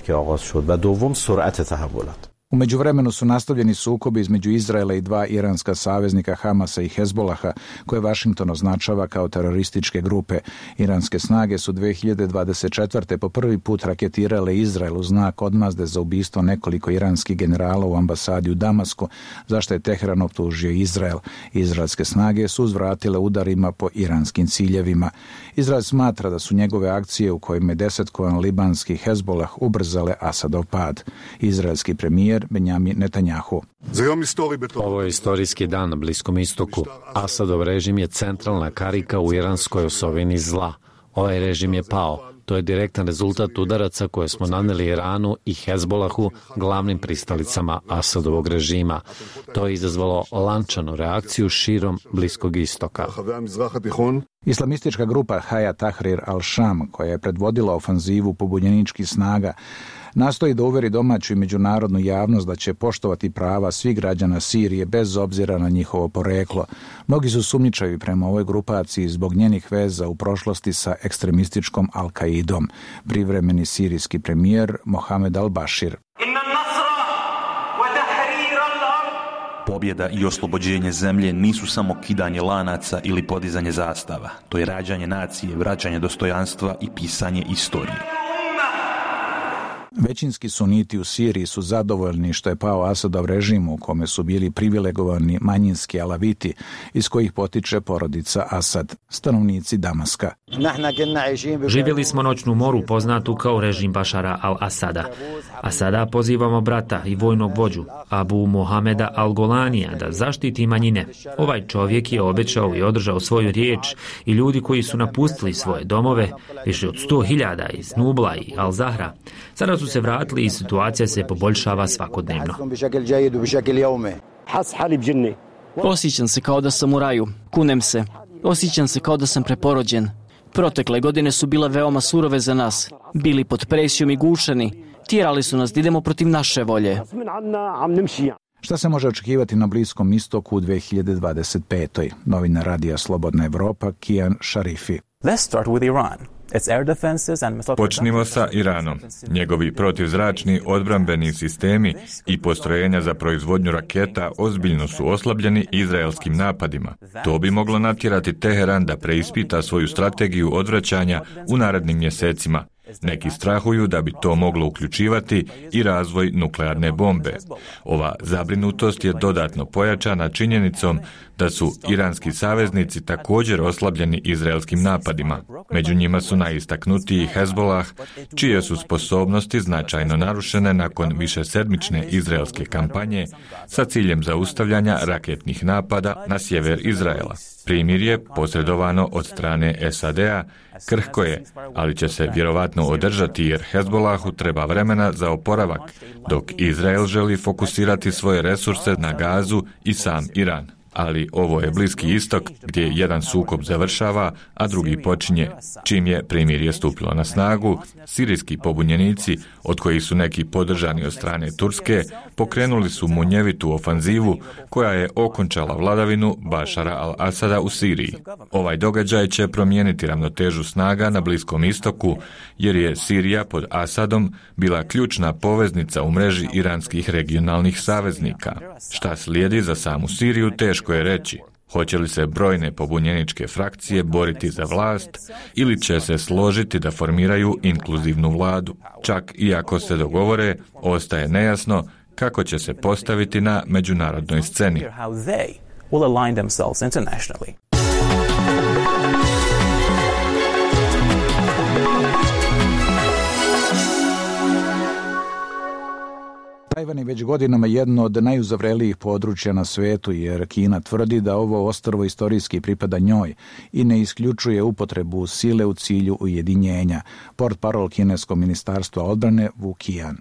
S4: U međuvremenu su nastavljeni sukobi između Izraela i dva iranska saveznika Hamasa i Hezbolaha, koje Washington označava kao terorističke grupe. Iranske snage su 2024. po prvi put raketirale Izrael u znak odmazde za ubistvo nekoliko iranskih generala u ambasadi u Damasku, zašto je Teheran optužio Izrael. Izraelske snage su uzvratile udarima po iranskim ciljevima. Izrael smatra da su njegove akcije u kojima je desetkovan libanski Hezbolah ubrzale Asadov pad. Izraelski premijer Benjamin Netanjahu.
S6: Ovo je istorijski dan na Bliskom istoku. Asadov režim je centralna karika u iranskoj osovini zla. Ovaj režim je pao. To je direktan rezultat udaraca koje smo naneli Iranu i Hezbolahu, glavnim pristalicama Asadovog režima. To je izazvalo lančanu reakciju širom Bliskog istoka.
S4: Islamistička grupa Hayat Tahrir al-Sham, koja je predvodila ofanzivu pobunjeničkih snaga, nastoji da uveri domaću i međunarodnu javnost da će poštovati prava svih građana Sirije bez obzira na njihovo poreklo. Mnogi su sumnjičavi prema ovoj grupaciji zbog njenih veza u prošlosti sa ekstremističkom Al-Kaidom. Privremeni sirijski premijer Mohamed al-Bashir.
S1: Pobjeda i oslobođenje zemlje nisu samo kidanje lanaca ili podizanje zastava. To je rađanje nacije, vraćanje dostojanstva i pisanje istorije.
S4: Većinski suniti u Siriji su zadovoljni što je pao Asadov režim u kome su bili privilegovani manjinski alaviti iz kojih potiče porodica Asad, stanovnici Damaska.
S22: Živjeli smo noćnu moru poznatu kao režim Bašara al-Asada. A sada pozivamo brata i vojnog vođu Abu Mohameda al-Golanija da zaštiti manjine. Ovaj čovjek je obećao i održao svoju riječ i ljudi koji su napustili svoje domove, više od 100.000 iz Nubla i Al-Zahra, sada su se vratili i situacija se poboljšava svakodnevno.
S15: Osjećam se kao da sam u raju, kunem se. Osjećam se kao da sam preporođen. Protekle godine su bile veoma surove za nas. Bili pod presijom i gušeni. Tjerali su nas da idemo protiv naše volje.
S4: Šta se može očekivati na Bliskom istoku u 2025. Novinar Radija Slobodna Evropa Kian Šarifi.
S2: Počnimo sa Iranom. Njegovi protivzračni odbrambeni sistemi i postrojenja za proizvodnju raketa ozbiljno su oslabljeni izraelskim napadima. To bi moglo natjerati Teheran da preispita svoju strategiju odvraćanja u narednim mjesecima. Neki strahuju da bi to moglo uključivati i razvoj nuklearne bombe. Ova zabrinutost je dodatno pojačana činjenicom da su iranski saveznici također oslabljeni izraelskim napadima. Među njima su najistaknutiji Hezbolah, čije su sposobnosti značajno narušene nakon višesedmične izraelske kampanje sa ciljem zaustavljanja raketnih napada na sjever Izraela. Primirje, posredovano od strane SAD-a, krhko je, ali će se vjerovatno održati jer Hezbolahu treba vremena za oporavak, dok Izrael želi fokusirati svoje resurse na Gazu i sam Iran. Ali ovo je Bliski istok gdje jedan sukob završava, a drugi počinje. Čim je primirje stupilo na snagu, sirijski pobunjenici, od kojih su neki podržani od strane Turske, pokrenuli su munjevitu ofanzivu koja je okončala vladavinu Bašara al-Asada u Siriji. Ovaj događaj će promijeniti ravnotežu snaga na Bliskom istoku, jer je Sirija pod Asadom bila ključna poveznica u mreži iranskih regionalnih saveznika. Šta slijedi za samu Siriju teško je reći. Hoće li se brojne pobunjeničke frakcije boriti za vlast ili će se složiti da formiraju inkluzivnu vladu? Čak i ako se dogovore, ostaje nejasno kako će se postaviti na međunarodnoj sceni.
S4: Tajvan je već godinama jedno od najuzavrelijih područja na svetu jer Kina tvrdi da ovo ostrvo istorijski pripada njoj i ne isključuje upotrebu sile u cilju ujedinjenja. Portparol kineskog ministarstva odbrane Wu Qian.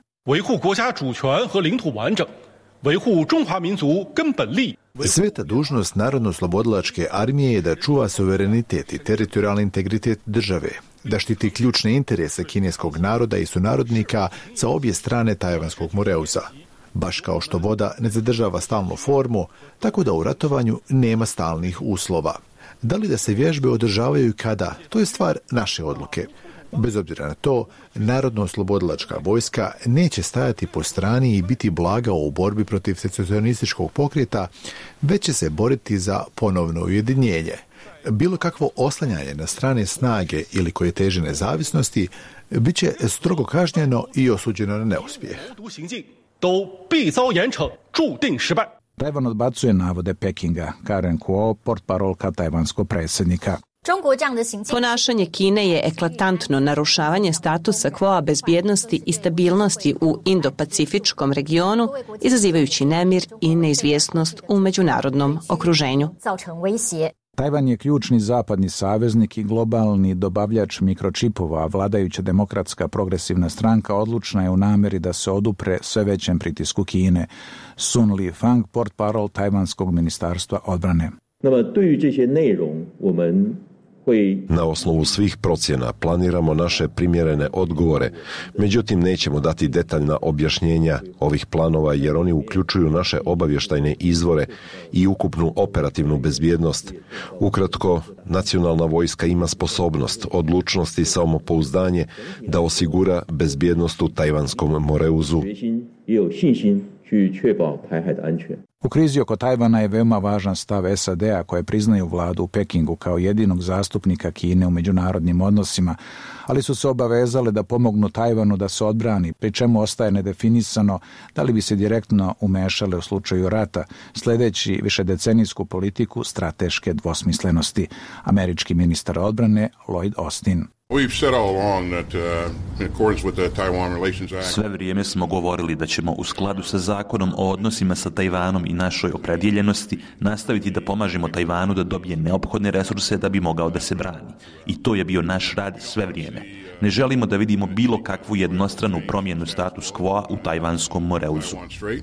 S9: Sveta dužnost Narodno-oslobodilačke armije je da čuva suverenitet i teritorijalni integritet države, da štiti ključne interese kineskog naroda i sunarodnika sa obje strane Tajvanskog moreuza. Baš kao što voda ne zadržava stalnu formu, tako da u ratovanju nema stalnih uslova. Da li da se vježbe održavaju i kada, to je stvar naše odluke. Bez obzira na to, Narodno-oslobodilačka vojska neće stajati po strani i biti blaga u borbi protiv secesionističkog pokreta, već će se boriti za ponovno ujedinjenje. Bilo kakvo oslanjanje na strane snage ili koje teže nezavisnosti bit će strogo kažnjeno i osuđeno na neuspjeh.
S4: Tajvan odbacuje navode Pekinga. Karen Kuo, portparolka tajvanskog predsjednika.
S21: Ponašanje Kine je eklatantno narušavanje statusa quo bezbjednosti i stabilnosti u Indo-Pacifičkom regionu, izazivajući nemir i neizvjesnost u međunarodnom okruženju.
S4: Tajvan je ključni zapadni saveznik i globalni dobavljač mikročipova, a vladajuća demokratska progresivna stranka odlučna je u nameri da se odupre sve većem pritisku Kine. Sun Li-fang, portparol tajvanskog ministarstva odbrane.
S13: Na osnovu svih procjena planiramo naše primjerene odgovore, međutim nećemo dati detaljna objašnjenja ovih planova jer oni uključuju naše obavještajne izvore i ukupnu operativnu bezbjednost. Ukratko, nacionalna vojska ima sposobnost, odlučnost i samopouzdanje da osigura bezbjednost u tajvanskom moreuzu.
S4: U krizi oko Tajvana je veoma važan stav SAD-a koje priznaju vladu u Pekingu kao jedinog zastupnika Kine u međunarodnim odnosima, ali su se obavezale da pomognu Tajvanu da se odbrani, pri čemu ostaje nedefinisano da li bi se direktno umešale u slučaju rata, sledeći višedecenijsku politiku strateške dvosmislenosti. Američki ministar odbrane Lloyd Austin.
S1: Sve vrijeme smo govorili da ćemo u skladu sa zakonom o odnosima sa Tajvanom i našoj opredjeljenosti nastaviti da pomažemo Tajvanu da dobije neophodne resurse da bi mogao da se brani. I to je bio naš rad sve vrijeme. Ne želimo da vidimo bilo kakvu jednostranu promjenu status quo u tajvanskom moreuzu.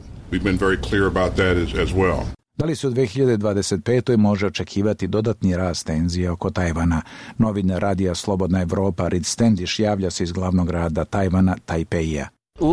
S4: Da li se u 2025. može očekivati dodatni rast tenzija oko Tajvana? Novinar radija Slobodna Evropa Reed Standish javlja se iz glavnog grada Tajvana, Tajpeija.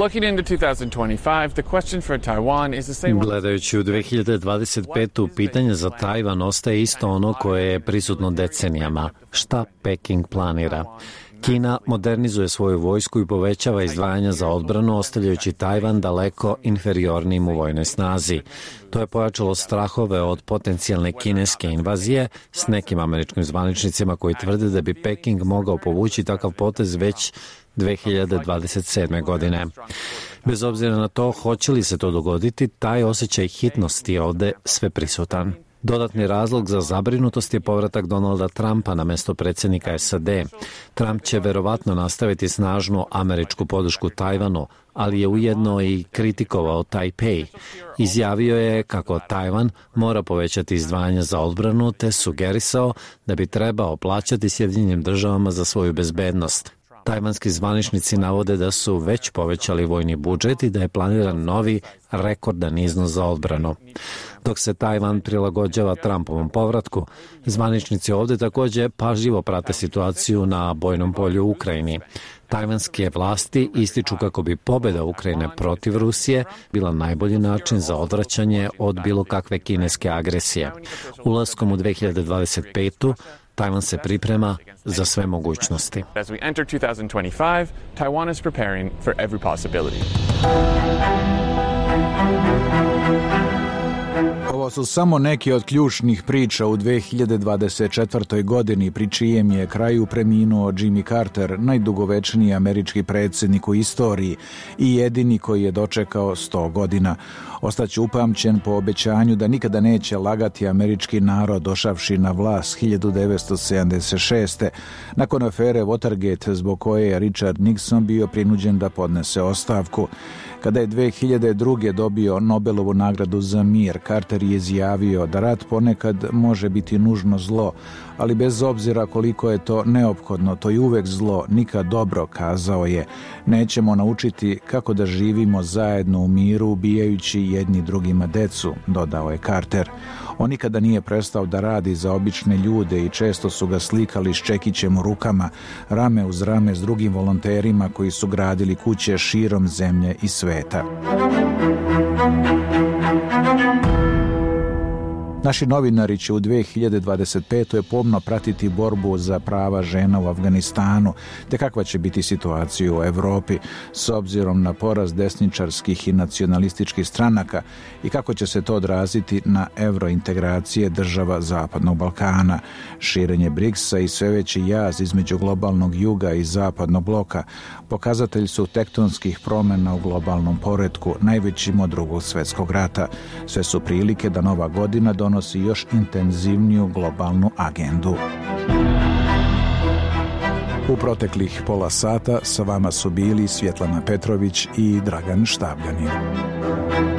S6: Gledajući u 2025. pitanje za Tajvan ostaje isto ono koje je prisutno decenijama. Šta Peking planira? Kina modernizuje svoju vojsku i povećava izdvajanja za odbranu, ostavljajući Tajvan daleko inferiornim u vojnoj snazi. To je pojačalo strahove od potencijalne kineske invazije s nekim američkim zvaničnicima koji tvrde da bi Peking mogao povući takav potez već 2027. godine. Bez obzira na to hoće li se to dogoditi, taj osjećaj hitnosti je ovde sve prisutan. Dodatni razlog za zabrinutost je povratak Donalda Trumpa na mesto predsjednika SAD. Trump će verovatno nastaviti snažnu američku podršku Tajvanu, ali je ujedno i kritikovao Tajpej. Izjavio je kako Tajvan mora povećati izdvajanja za odbranu, te sugerisao da bi trebao plaćati Sjedinjenim državama za svoju bezbednost. Tajvanski zvaničnici navode da su već povećali vojni budžet i da je planiran novi rekordan iznos za odbranu. Dok se Tajvan prilagođava Trumpovom povratku, zvaničnici ovdje također pažljivo prate situaciju na bojnom polju u Ukrajini. Tajvanske vlasti ističu kako bi pobjeda Ukrajine protiv Rusije bila najbolji način za odvraćanje od bilo kakve kineske agresije. Ulaskom u 2025. Tajvan se priprema za sve mogućnosti.
S4: Ovo su samo neki od ključnih priča u 2024. godini, pri čijem je kraju preminuo Jimmy Carter, najdugovečniji američki predsjednik u istoriji i jedini koji je dočekao 100 godina. Ostaće upamćen po obećanju da nikada neće lagati američki narod došavši na vlast 1976. nakon afere Watergate, zbog koje je Richard Nixon bio prinuđen da podnese ostavku. Kada je 2002. dobio Nobelovu nagradu za mir, Carter je izjavio da rat ponekad može biti nužno zlo, ali bez obzira koliko je to neophodno, to je uvek zlo, nikad dobro, kazao je. Nećemo naučiti kako da živimo zajedno u miru, ubijajući jedni drugima decu, dodao je Carter. On nikada nije prestao da radi za obične ljude i često su ga slikali s čekićem u rukama, rame uz rame s drugim volonterima koji su gradili kuće širom zemlje i sveta. Naši novinari će u 2025. pomno pratiti borbu za prava žena u Afganistanu, te kakva će biti situacija u Evropi s obzirom na porast desničarskih i nacionalističkih stranaka i kako će se to odraziti na evrointegracije država Zapadnog Balkana. Širenje BRICS-a i sve veći jaz između globalnog juga i zapadnog bloka pokazatelj su tektonskih promjena u globalnom poretku, najvećim od Drugog svjetskog rata. Sve su prilike da nova godina donosi još intenzivniju globalnu agendu. U proteklih pola sata sa vama su bili Svjetlana Petrović i Dragan Štabljanin.